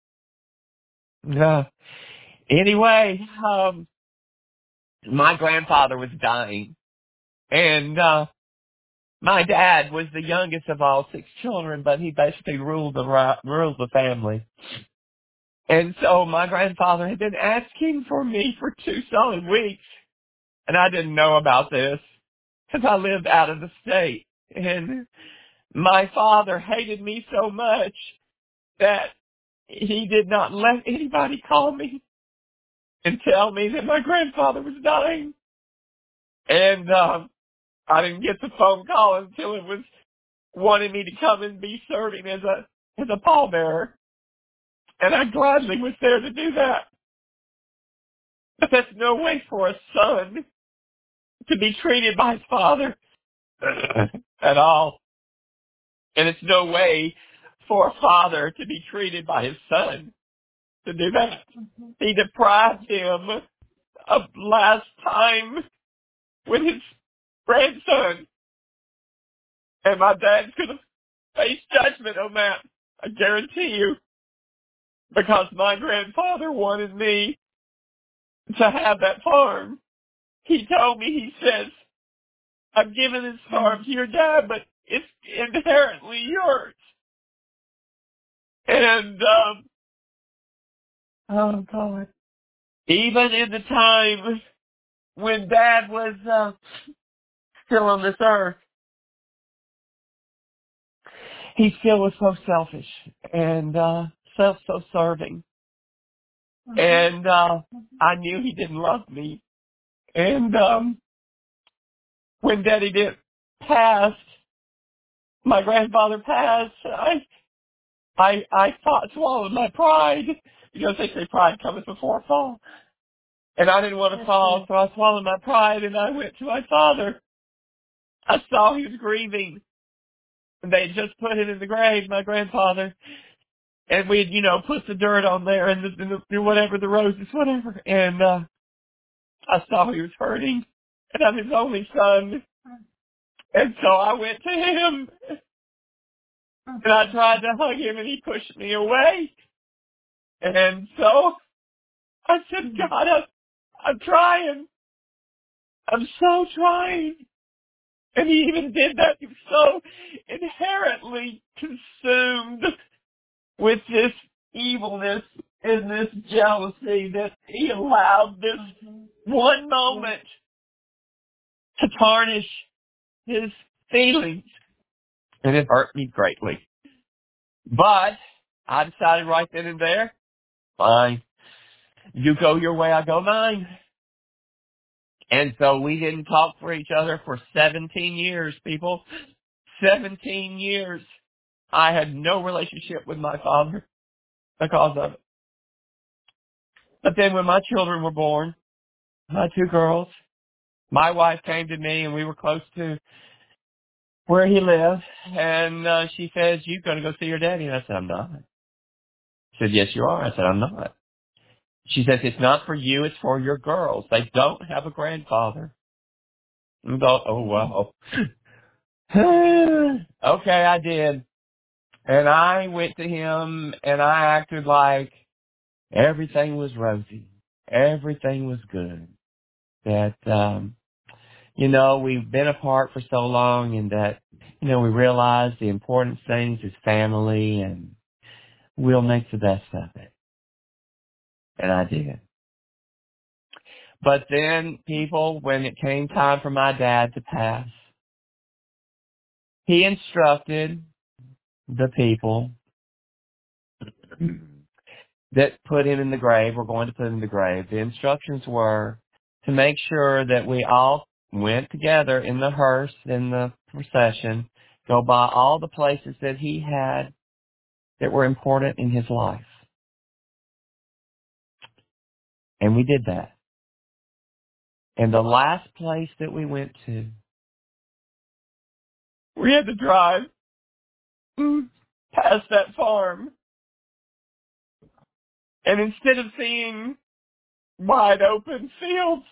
uh anyway, um, my grandfather was dying, and uh, my dad was the youngest of all six children, but he basically ruled the ri- ruled the family. And so my grandfather had been asking for me for two solid weeks, and I didn't know about this because I lived out of the state. And my father hated me so much that he did not let anybody call me and tell me that my grandfather was dying. And um, I didn't get the phone call until it was wanting me to come and be serving as a as a pallbearer. And I gladly was there to do that. But that's no way for a son to be treated by his father at all. And it's no way for a father to be treated by his son to do that. He deprived him of last time with his grandson. And my dad's going to face judgment on that. I guarantee you. Because my grandfather wanted me to have that farm. He told me, he says, I've given this farm to your dad, but it's inherently yours. And, um, oh God. Even in the time when dad was, uh, still on this earth, he still was so selfish and, uh, self so serving. And, uh, I knew he didn't love me. And, um, when daddy did passed, my grandfather passed, I, I, I thought, swallowed my pride. You know, they say pride cometh before a fall. And I didn't want to fall, so I swallowed my pride and I went to my father. I saw he was grieving. And they had just put him in the grave, my grandfather. And we'd, you know, put the dirt on there and the, and the whatever, the roses, whatever. And, uh, I saw he was hurting. And I'm his only son. And so I went to him, and I tried to hug him, and he pushed me away. And so I said, God, I'm, I'm trying. I'm so trying. And he even did that. He was so inherently consumed with this evilness and this jealousy that he allowed this one moment to tarnish his feelings. And it hurt me greatly. But I decided right then and there, fine, you go your way, I go mine. And so we didn't talk for each other for seventeen years, people. seventeen years. I had no relationship with my father because of it. But then when my children were born, my two girls, my wife came to me and we were close to where he lived. And uh, she says, "You going to go see your daddy?" And I said, "I'm not." She said, "Yes, you are." I said, "I'm not." She says, "It's not for you, it's for your girls. They don't have a grandfather." And I thought, oh, wow. Okay, I did. And I went to him and I acted like everything was rosy. Everything was good. That, um, you know, we've been apart for so long and that, you know, we realize the important things is family and we'll make the best of it. And I did. But then people, when it came time for my dad to pass, he instructed the people that put him in the grave, we're going to put him in the grave. The instructions were to make sure that we all went together in the hearse, in the procession, go by all the places that he had that were important in his life. And we did that. And the last place that we went to, we had to drive past that farm. And instead of seeing wide open fields,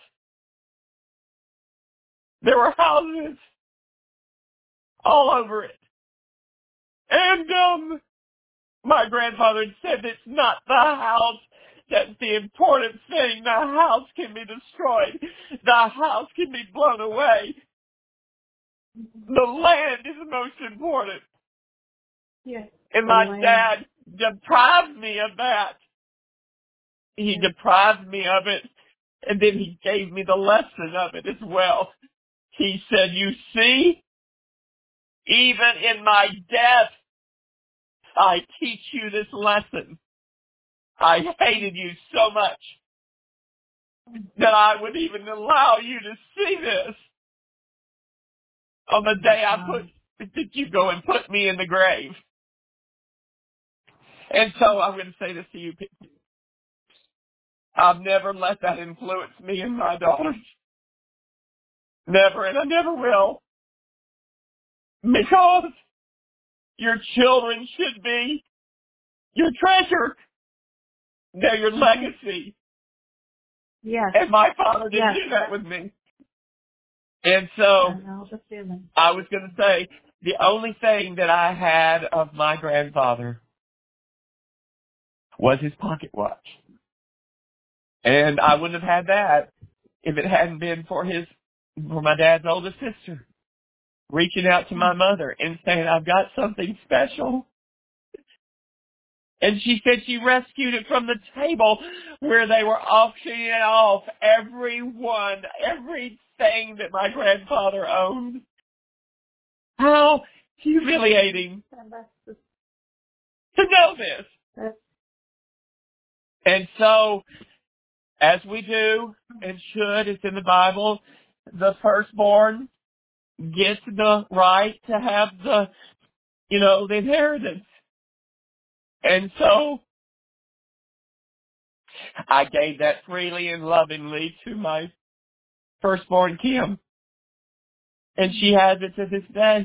there were houses all over it. And um, my grandfather had said it's not the house that's the important thing. The house can be destroyed. The house can be blown away. The land is the most important. Yes. And my land. dad deprived me of that. He deprived me of it, and then he gave me the lesson of it as well. He said, "You see, even in my death, I teach you this lesson. I hated you so much that I would even allow you to see this on the day I put, that you go and put me in the grave." And so I'm going to say this to you people. I've never let that influence me and my daughters. Never, and I never will. Because your children should be your treasure. They're your legacy. Yes. And my father didn't Yes. do that with me. And so I know the feeling. I was going to say, the only thing that I had of my grandfather was his pocket watch. And I wouldn't have had that if it hadn't been for his, for my dad's oldest sister reaching out to my mother and saying, "I've got something special." And she said she rescued it from the table where they were auctioning it off. Everyone, everything that my grandfather owned. How humiliating to know this. And so, as we do and should, it's in the Bible, the firstborn gets the right to have the, you know, the inheritance. And so, I gave that freely and lovingly to my firstborn, Kim. And she has it to this day.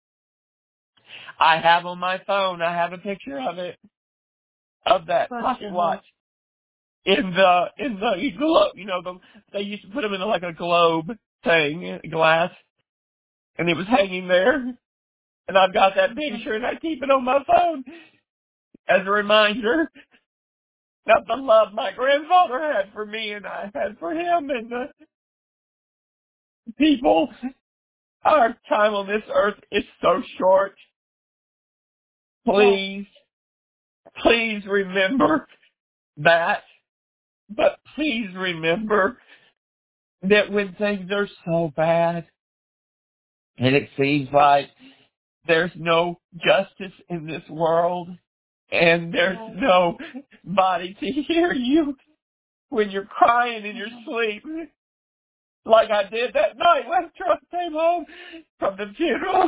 I have on my phone, I have a picture of it, of that pocket watch. In the, in the globe, you know, the, they used to put them in like a globe thing, glass. and it was hanging there. And I've got that picture, and I keep it on my phone as a reminder of the love my grandfather had for me and I had for him. And the people, our time on this earth is so short. Please, please remember that. But please remember that when things are so bad and it seems like there's no justice in this world and there's nobody to hear you when you're crying in your sleep, like I did that night after I came home from the funeral,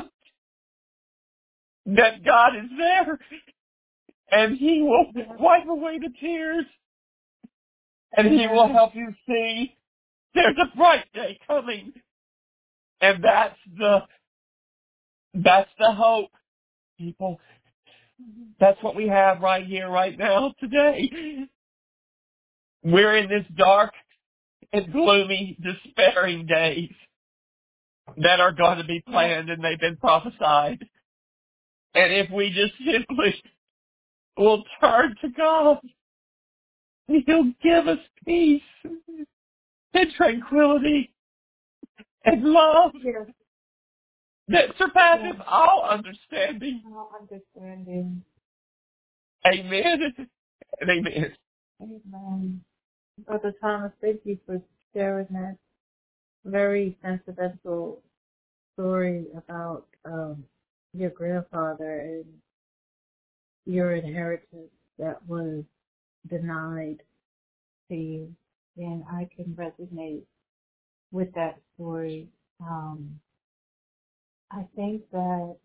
that God is there and He will wipe away the tears and He will help you see there's a bright day coming. And that's the, that's the hope, people. That's what we have right here, right now, today. We're in this dark and gloomy, despairing days that are going to be planned and they've been prophesied. And if we just simply will turn to God, He'll give us peace and tranquility and love that surpasses all understanding. All understanding. Amen and amen. Amen. Brother Thomas, thank you for sharing that very sentimental story about um, your grandfather and your inheritance that was denied to you. And I can resonate with that story. Um, I think that,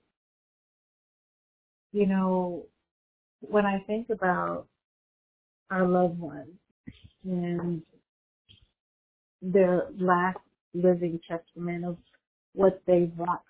you know, when I think about our loved ones and their last living testament of what they want,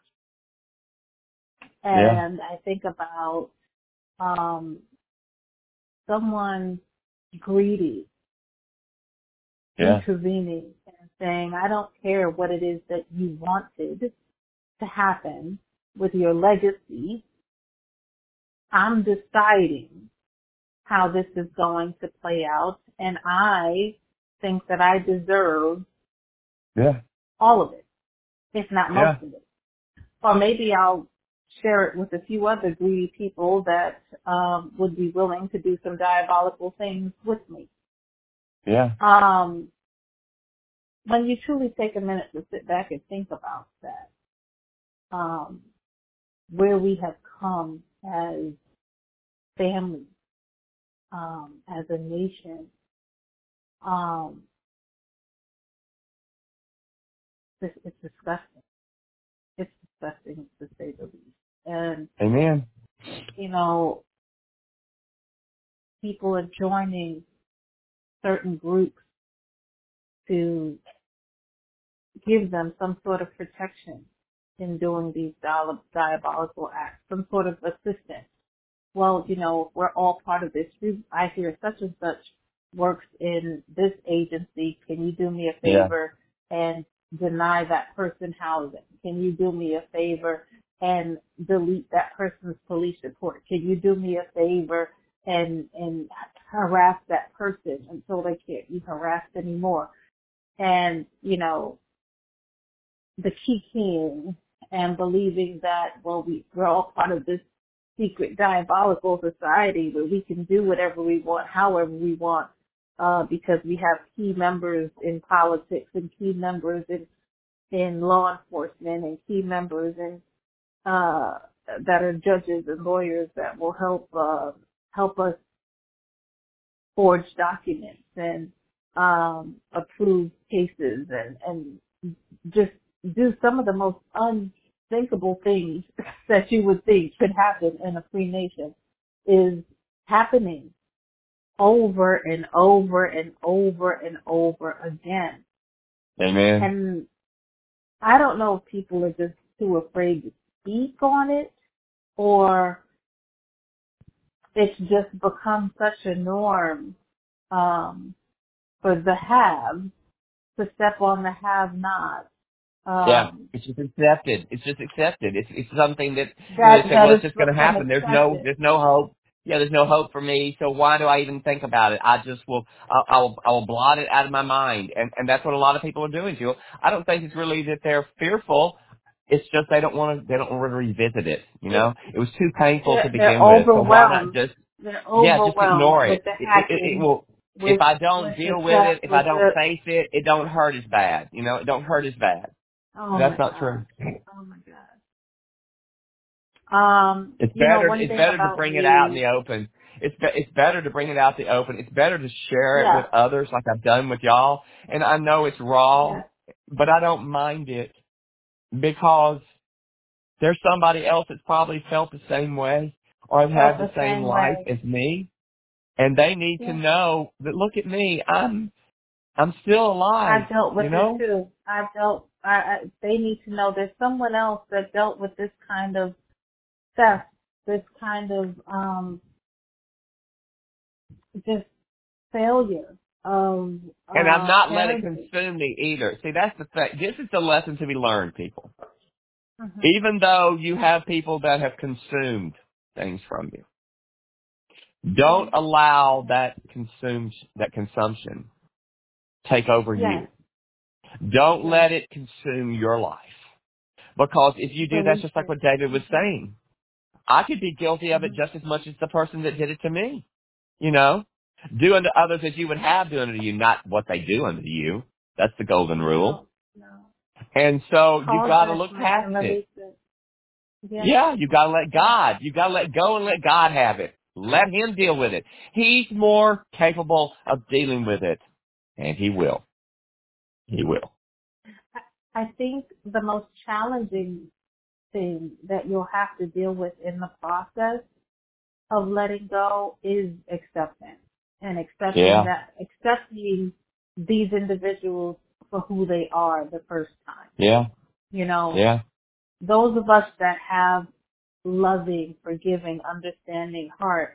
and yeah. I think about um, someone greedy yeah. intervening and saying, I don't care what it is that you wanted to happen with your legacy. I'm deciding how this is going to play out, and I think that I deserve yeah. all of it, if not most yeah. of it. Or maybe I'll share it with a few other greedy people that um, would be willing to do some diabolical things with me. Yeah. Um, when you truly take a minute to sit back and think about that, um, where we have come as family, um, as a nation, um, it's, it's disgusting. It's disgusting to say the least. And, amen. you know, people are joining certain groups to give them some sort of protection in doing these diabolical acts, some sort of assistance. Well, you know, we're all part of this group. I hear such and such works in this agency. Can you do me a favor yeah. and deny that person housing? Can you do me a favor and delete that person's police report? Can you do me a favor and and harass that person until they can't be harassed anymore? And, you know, the kikiing and believing that, well, we, we're all part of this secret diabolical society where we can do whatever we want, however we want, uh, because we have key members in politics and key members in, in law enforcement and key members in, uh, that are judges and lawyers that will help, uh, help us forge documents and, um, approve cases and, and just do some of the most unthinkable things that you would think could happen in a free nation is happening over and over and over and over again. Amen. And I don't know if people are just too afraid to speak on it, or it's just become such a norm um, for the haves to step on the have-nots Yeah, Um, it's just accepted. It's just accepted. It's it's something that, you know, that they say, that well, has it's just going to become happen. There's no accepted. there's no hope. Yeah, there's no hope for me. So why do I even think about it? I just will I'll I'll, I'll blot it out of my mind, and and that's what a lot of people are doing, Jill. I don't think it's really that they're fearful. It's just they don't want to they don't want to revisit it. You know, it was too painful to They're, they're begin with. So why not overwhelmed. just They're yeah, just overwhelmed ignore with it. the It, it, it, it hacking, will. If with I don't with the deal with it, theft, if I with don't the. face it, it don't hurt as bad. You know, it don't hurt as bad. Oh my That's not God. true. Oh my God. Um, It's you know, better. one It's thing better to about bring it out in me. the open. It's be, it's better to bring it out in the open. It's better to share it with Yes. others, like I've done with y'all. And I know it's raw, Yes. but I don't mind it because there's somebody else that's probably felt the same way or has Felt had the the same same life way. as me, and they need to Yes. know that. Look at me. I'm I'm still alive. I've dealt with You it know. too. I've dealt. I, I. They need to know there's someone else that dealt with this kind of theft, this kind of um, just failure of And I'm uh not let it parenting. consume me either. See, that's the thing. This is the lesson to be learned, people. Hmm. Even though you have people that have consumed things from you, don't allow that consume that consumption take over Yes. you. Don't Yes. let it consume your life. Because if you do, that's Release just like it. what David was Hmm. saying. I could be guilty of it Hmm. just as much as the person that did it to me. You know? Do unto others as you would have do unto you, not what they do unto you. That's the golden rule. No. No. And so you've Call got to look judgment past and it. release it. Yes. Yeah, you gotta let Yes. God. You gotta let go and let God have it. Let Him deal with it. He's more capable of dealing with it. And He will. He will. I think the most challenging thing that you'll have to deal with in the process of letting go is acceptance, and accepting Yeah. that accepting these individuals for who they are the first time. Yeah. You know, Yeah. those of us that have loving, forgiving, understanding hearts,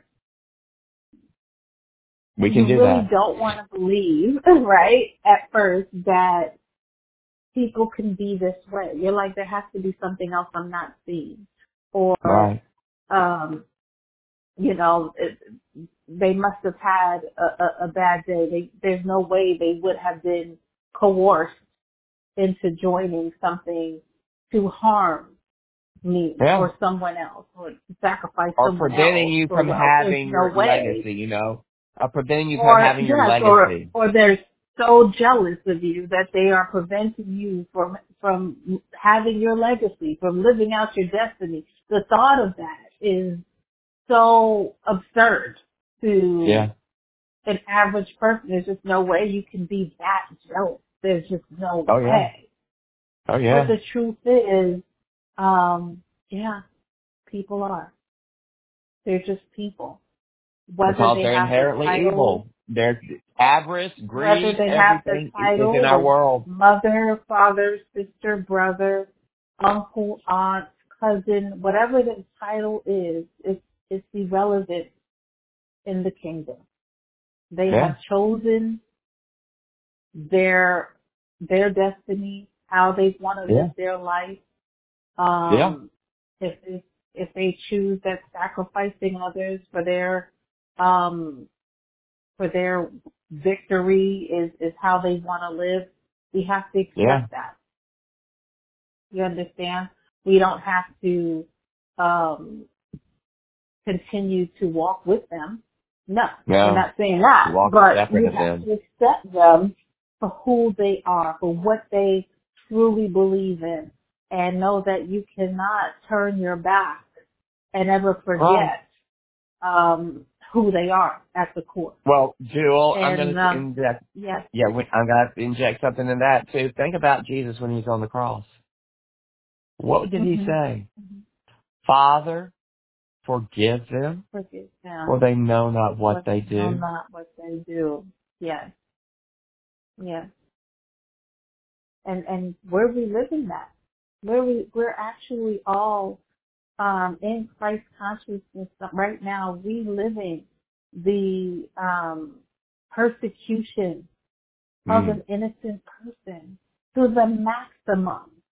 We can you do really that. don't want to believe, right, at first that people can be this way. You're like, there has to be something else I'm not seeing. Or, Right. um, you know, it, they must have had a, a, a bad day. They, there's no way they would have been coerced into joining something to harm me Yeah. or someone else or to sacrifice Or someone preventing else you for from wealth. There's having no your way. legacy, you know? Or preventing you from Or having your yes, or legacy. or they're so jealous of you that they are preventing you from from having your legacy, from living out your destiny. The thought of that is so absurd to Yeah. an average person. There's just no way you can be that jealous. There's just no Oh yeah. way. Oh But yeah. the truth is, um, yeah, people are. They're just people. Whether Because they they're have the inherently title, evil. There's avarice, whether greed, they have the everything is is in title our of world. mother, father, sister, brother, uncle, aunt, cousin, whatever the title is, it's, it's irrelevant in the kingdom. They Yeah. have chosen their, their destiny, how they want to Yeah. live their life. Yeah. Um, if they, if they choose that sacrificing others for their, um, for their victory is, is how they want to live, we have to Yeah. accept that. You understand? We don't have to um, continue to walk with them. No, we're No. not saying that. Walk But separate you of have them. to accept them for who they are, for what they truly believe in, and know that you cannot turn your back and ever Right. forget um, who they are at the core. Well, Jewel, I'm going And to um, inject, yes. yeah, we- I'm going to inject something in that too. Think about Jesus when he's on the cross. What did he Mm-hmm. say? Mm-hmm. Father, forgive them, Forgive for them, they know not what for they they know do. not what they do. Yes, yes. And and we're reliving that. We're we, we're actually all um, in Christ consciousness right now, reliving the um, persecution of Mm. an innocent person to the maximum.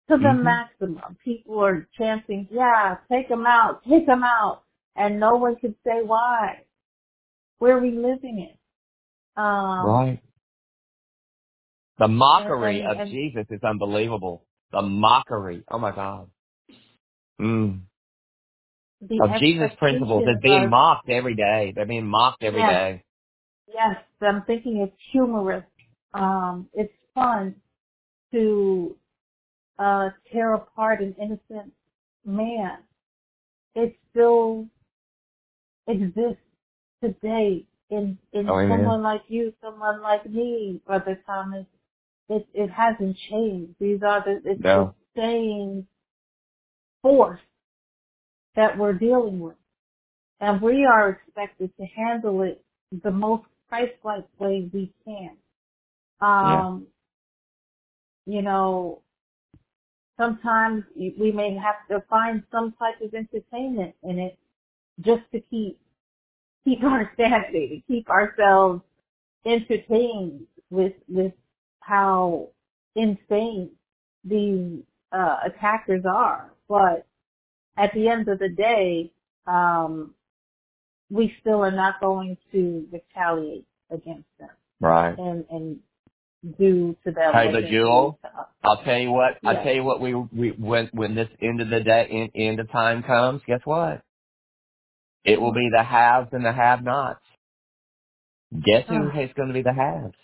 to the Mm-hmm. maximum. People are chanting, yeah, take them out, take them out. And no one could say why. We're reliving it. Um, Right. The and, mockery and, of and Jesus is unbelievable. The mockery. Oh my God. Mm. the Of Jesus' principles is expectations being are, mocked every day. They're being mocked every yes, day. yes, I'm thinking it's humorous. Um, it's fun to uh, tear apart an innocent man. It still exists today in in Oh, amen. someone like you, someone like me, Brother Thomas. It it hasn't changed. These are the it's the No. same force that we're dealing with, and we are expected to handle it the most Christ-like way we can. Yeah. Um, you know, sometimes we may have to find some type of entertainment in it just to keep keep our sanity, keep ourselves entertained with with how insane these uh, attackers are. But at the end of the day, um, we still are not going to retaliate against them Right. and and do to them Hey, what but they do Jewel, to us. I'll tell you what. I'll Yes. tell you what. We we when when this end of the day, end, end of time comes, guess what? It will What? be the haves and the have-nots. Guess who Oh, is going to be the haves?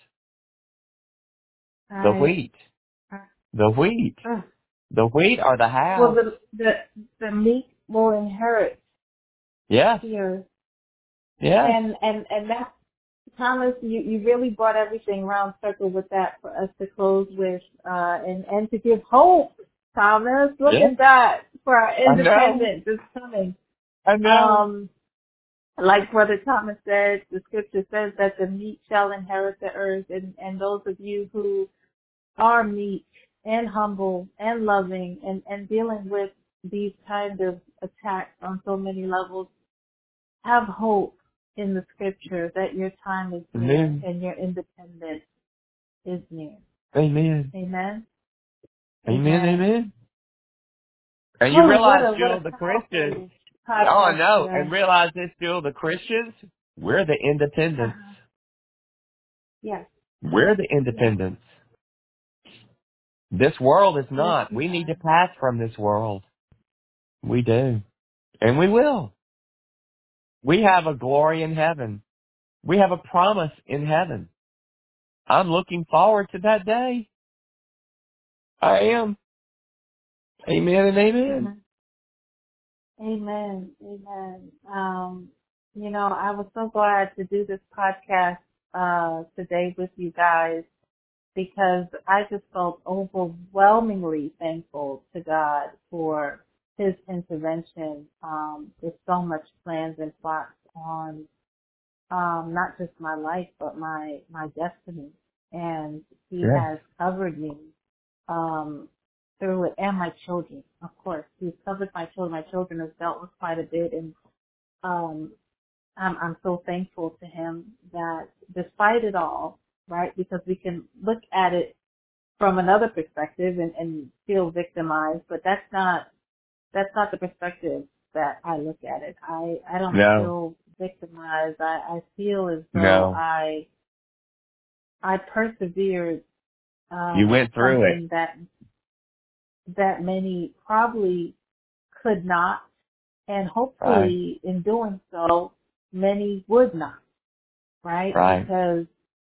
The I. wheat. Uh, The wheat. uh. The wheat are the Well, haves. the the the meek will inherit Yes. the earth, Yes. and and and that's Thomas, you, you really brought everything round circle with that for us to close with, uh, and, and to give hope. Thomas, look Yeah. at that for our I know. independence is coming. I know. Um, like Brother Thomas said, the scripture says that the meek shall inherit the earth, and, and those of you who are meek and humble and loving and, and dealing with these kind of attacks on so many levels, have hope in the scripture that your time is near Amen. and your independence is near. Amen. Amen. Amen. Amen. Amen. And you Oh, what realize, a what Jill, a the Christians, powerful oh, I podcast know. And today. realize this, Jill, the Christians, we're the independents. Uh-huh. Yes. We're the Yes. independents. This world is Yes, not. we We need are. to pass from this world. We do. And we will. We have a glory in heaven. We have a promise in heaven. I'm looking forward to that day. I am. Amen and amen. Mhm. Amen. Amen. Um, you know, I was so glad to do this podcast uh, today with you guys, because I just felt overwhelmingly thankful to God for his intervention. Um, there's so much plans and plots on um, not just my life, but my, my destiny. And he Yes. has covered me um, through it, and my children, of course. He's covered my children. My children have dealt with quite a bit, and um, I'm, I'm so thankful to him that despite it all, right, because we can look at it from another perspective and, and feel victimized, but that's not that's not the perspective that I look at it. I, I don't No. feel victimized. I, I feel as though No. I I persevered You um, went through it. something that that many probably could not, and Right. hopefully in doing so, many would not, right? Right. Because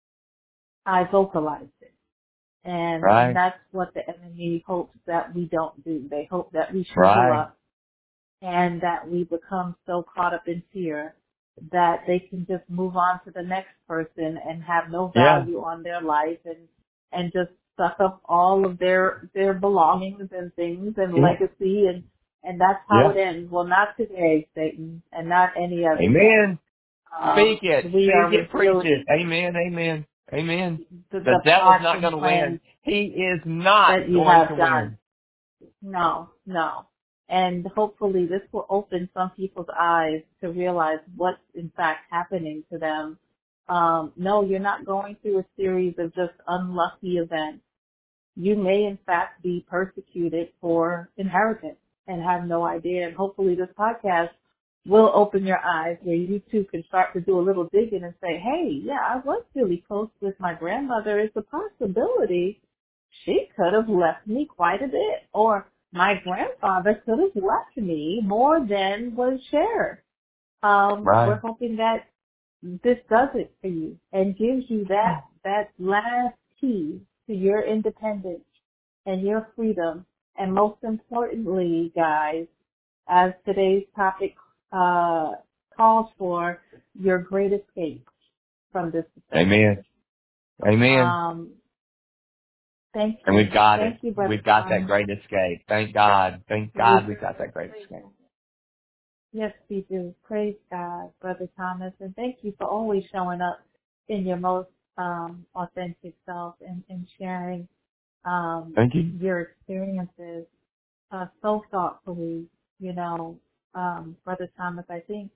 I vocalized it. And and Right. that's what the enemy hopes that we don't do. They hope that we shrivel Right. up and that we become so caught up in fear that they can just move on to the next person and have no Yeah. value on their life, and and just suck up all of their their belongings and things and Yeah. legacy, and and that's how Yeah. it ends. Well, not today, Satan, and not any other day. Amen. Um, Speak it. we are Speak it. Preach it. revealing Amen. Amen. Amen. the, The the devil's plots not and going to plans win. He is not that you going to have done. win. No, no. And hopefully this will open some people's eyes to realize what's in fact happening to them. Um, no, you're not going through a series of just unlucky events. you may in fact be persecuted for inheritance and have no idea. And hopefully this podcast will open your eyes where you too can start to do a little digging and say, hey, yeah, I was really close with my grandmother. It's a possibility she could have left me quite a bit, or my grandfather could have left me more than was shared. Um, Right. we're hoping that this does it for you and gives you that, that last key to your independence and your freedom. And most importantly, guys, as today's topic uh, calls for, your great escape from this society. Amen. Amen. Um, thank you. And we've got thank it. you, Brother We've got Tom. that great escape. Thank God. Thank God we've got that great escape. Yes, we do. Praise God, Brother Thomas. And thank you for always showing up in your most um, authentic self and, and sharing um, Thank you. your experiences uh, so thoughtfully. You know, um, Brother Thomas, I think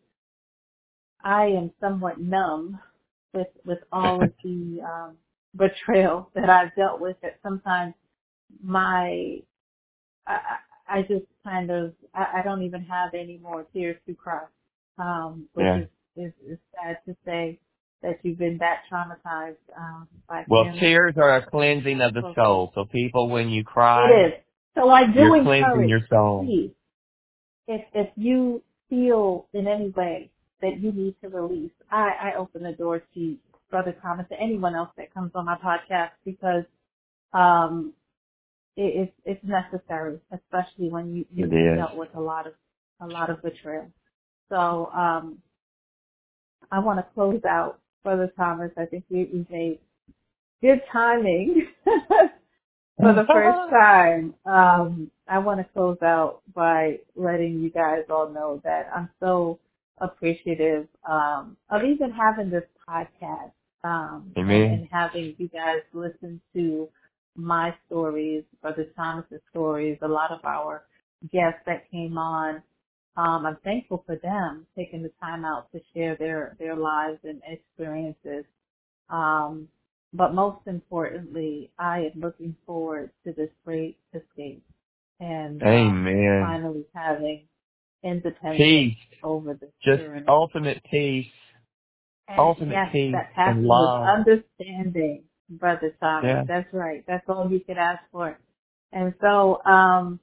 I am somewhat numb with with all of the um, betrayal that I've dealt with. That sometimes my I, I I just kind of I, I don't even have any more tears to cry, um, which Yeah. is, is is sad to say that you've been that traumatized um, by Well, family. tears are a cleansing of the Okay. soul. So people, when you It cry, is. So I do you're cleansing encourage, your soul. please, if if you feel in any way that you need to release, I, I open the door to Brother Thomas, to anyone else that comes on my podcast, because um, it, it's it's necessary, especially when you It you've is. dealt with a lot of a lot of betrayal. So um, I want to close out, Brother Thomas. I think you you made good timing for the first time. Um, I want to close out by letting you guys all know that I'm so appreciative um, of even having this podcast um, and, Amen. and having you guys listen to my stories, Brother Thomas's stories, a lot of our guests that came on. Um, I'm thankful for them taking the time out to share their, their lives and experiences. Um, but most importantly, I am looking forward to this great escape and um, Amen. finally having independence Peace. over this Just tyranny. ultimate peace. And Ultimate yes, peace that passes and with love. understanding, Brother Thomas. Yeah. That's right. That's all you could ask for. And so, um,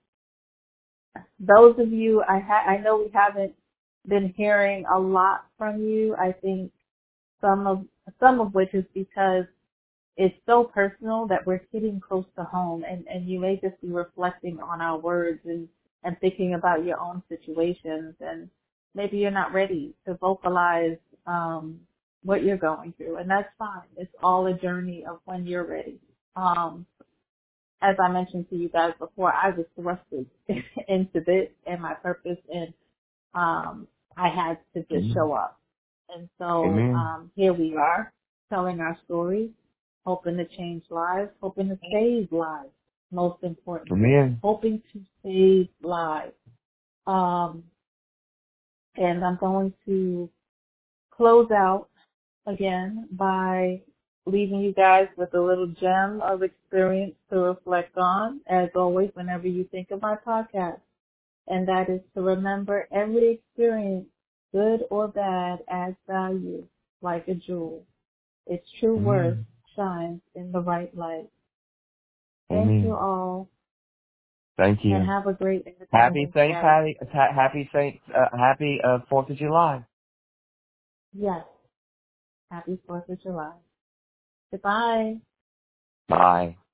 those of you, I ha- I know we haven't been hearing a lot from you. I think some of some of which is because it's so personal that we're hitting close to home, and, and you may just be reflecting on our words and, and thinking about your own situations, and maybe you're not ready to vocalize um, what you're going through, and that's fine. It's all a journey of when you're ready. Um, as I mentioned to you guys before, I was thrusted into this and my purpose, and um, I had to just Amen. show up. And so Amen. um, here we are, telling our stories, hoping to change lives, hoping to save lives, most importantly, Amen. hoping to save lives. Um, and I'm going to close out again by leaving you guys with a little gem of experience to reflect on, as always, whenever you think of my podcast. And that is to remember every experience, good or bad, adds value like a jewel. Its true worth Amen. shines in the right light. Thank Amen. you all, Thank and you. have a great Happy Independence Saint Day. Patty. Happy Saint. Uh, happy uh, Fourth of July. Yes, happy fourth of July. Goodbye. Bye.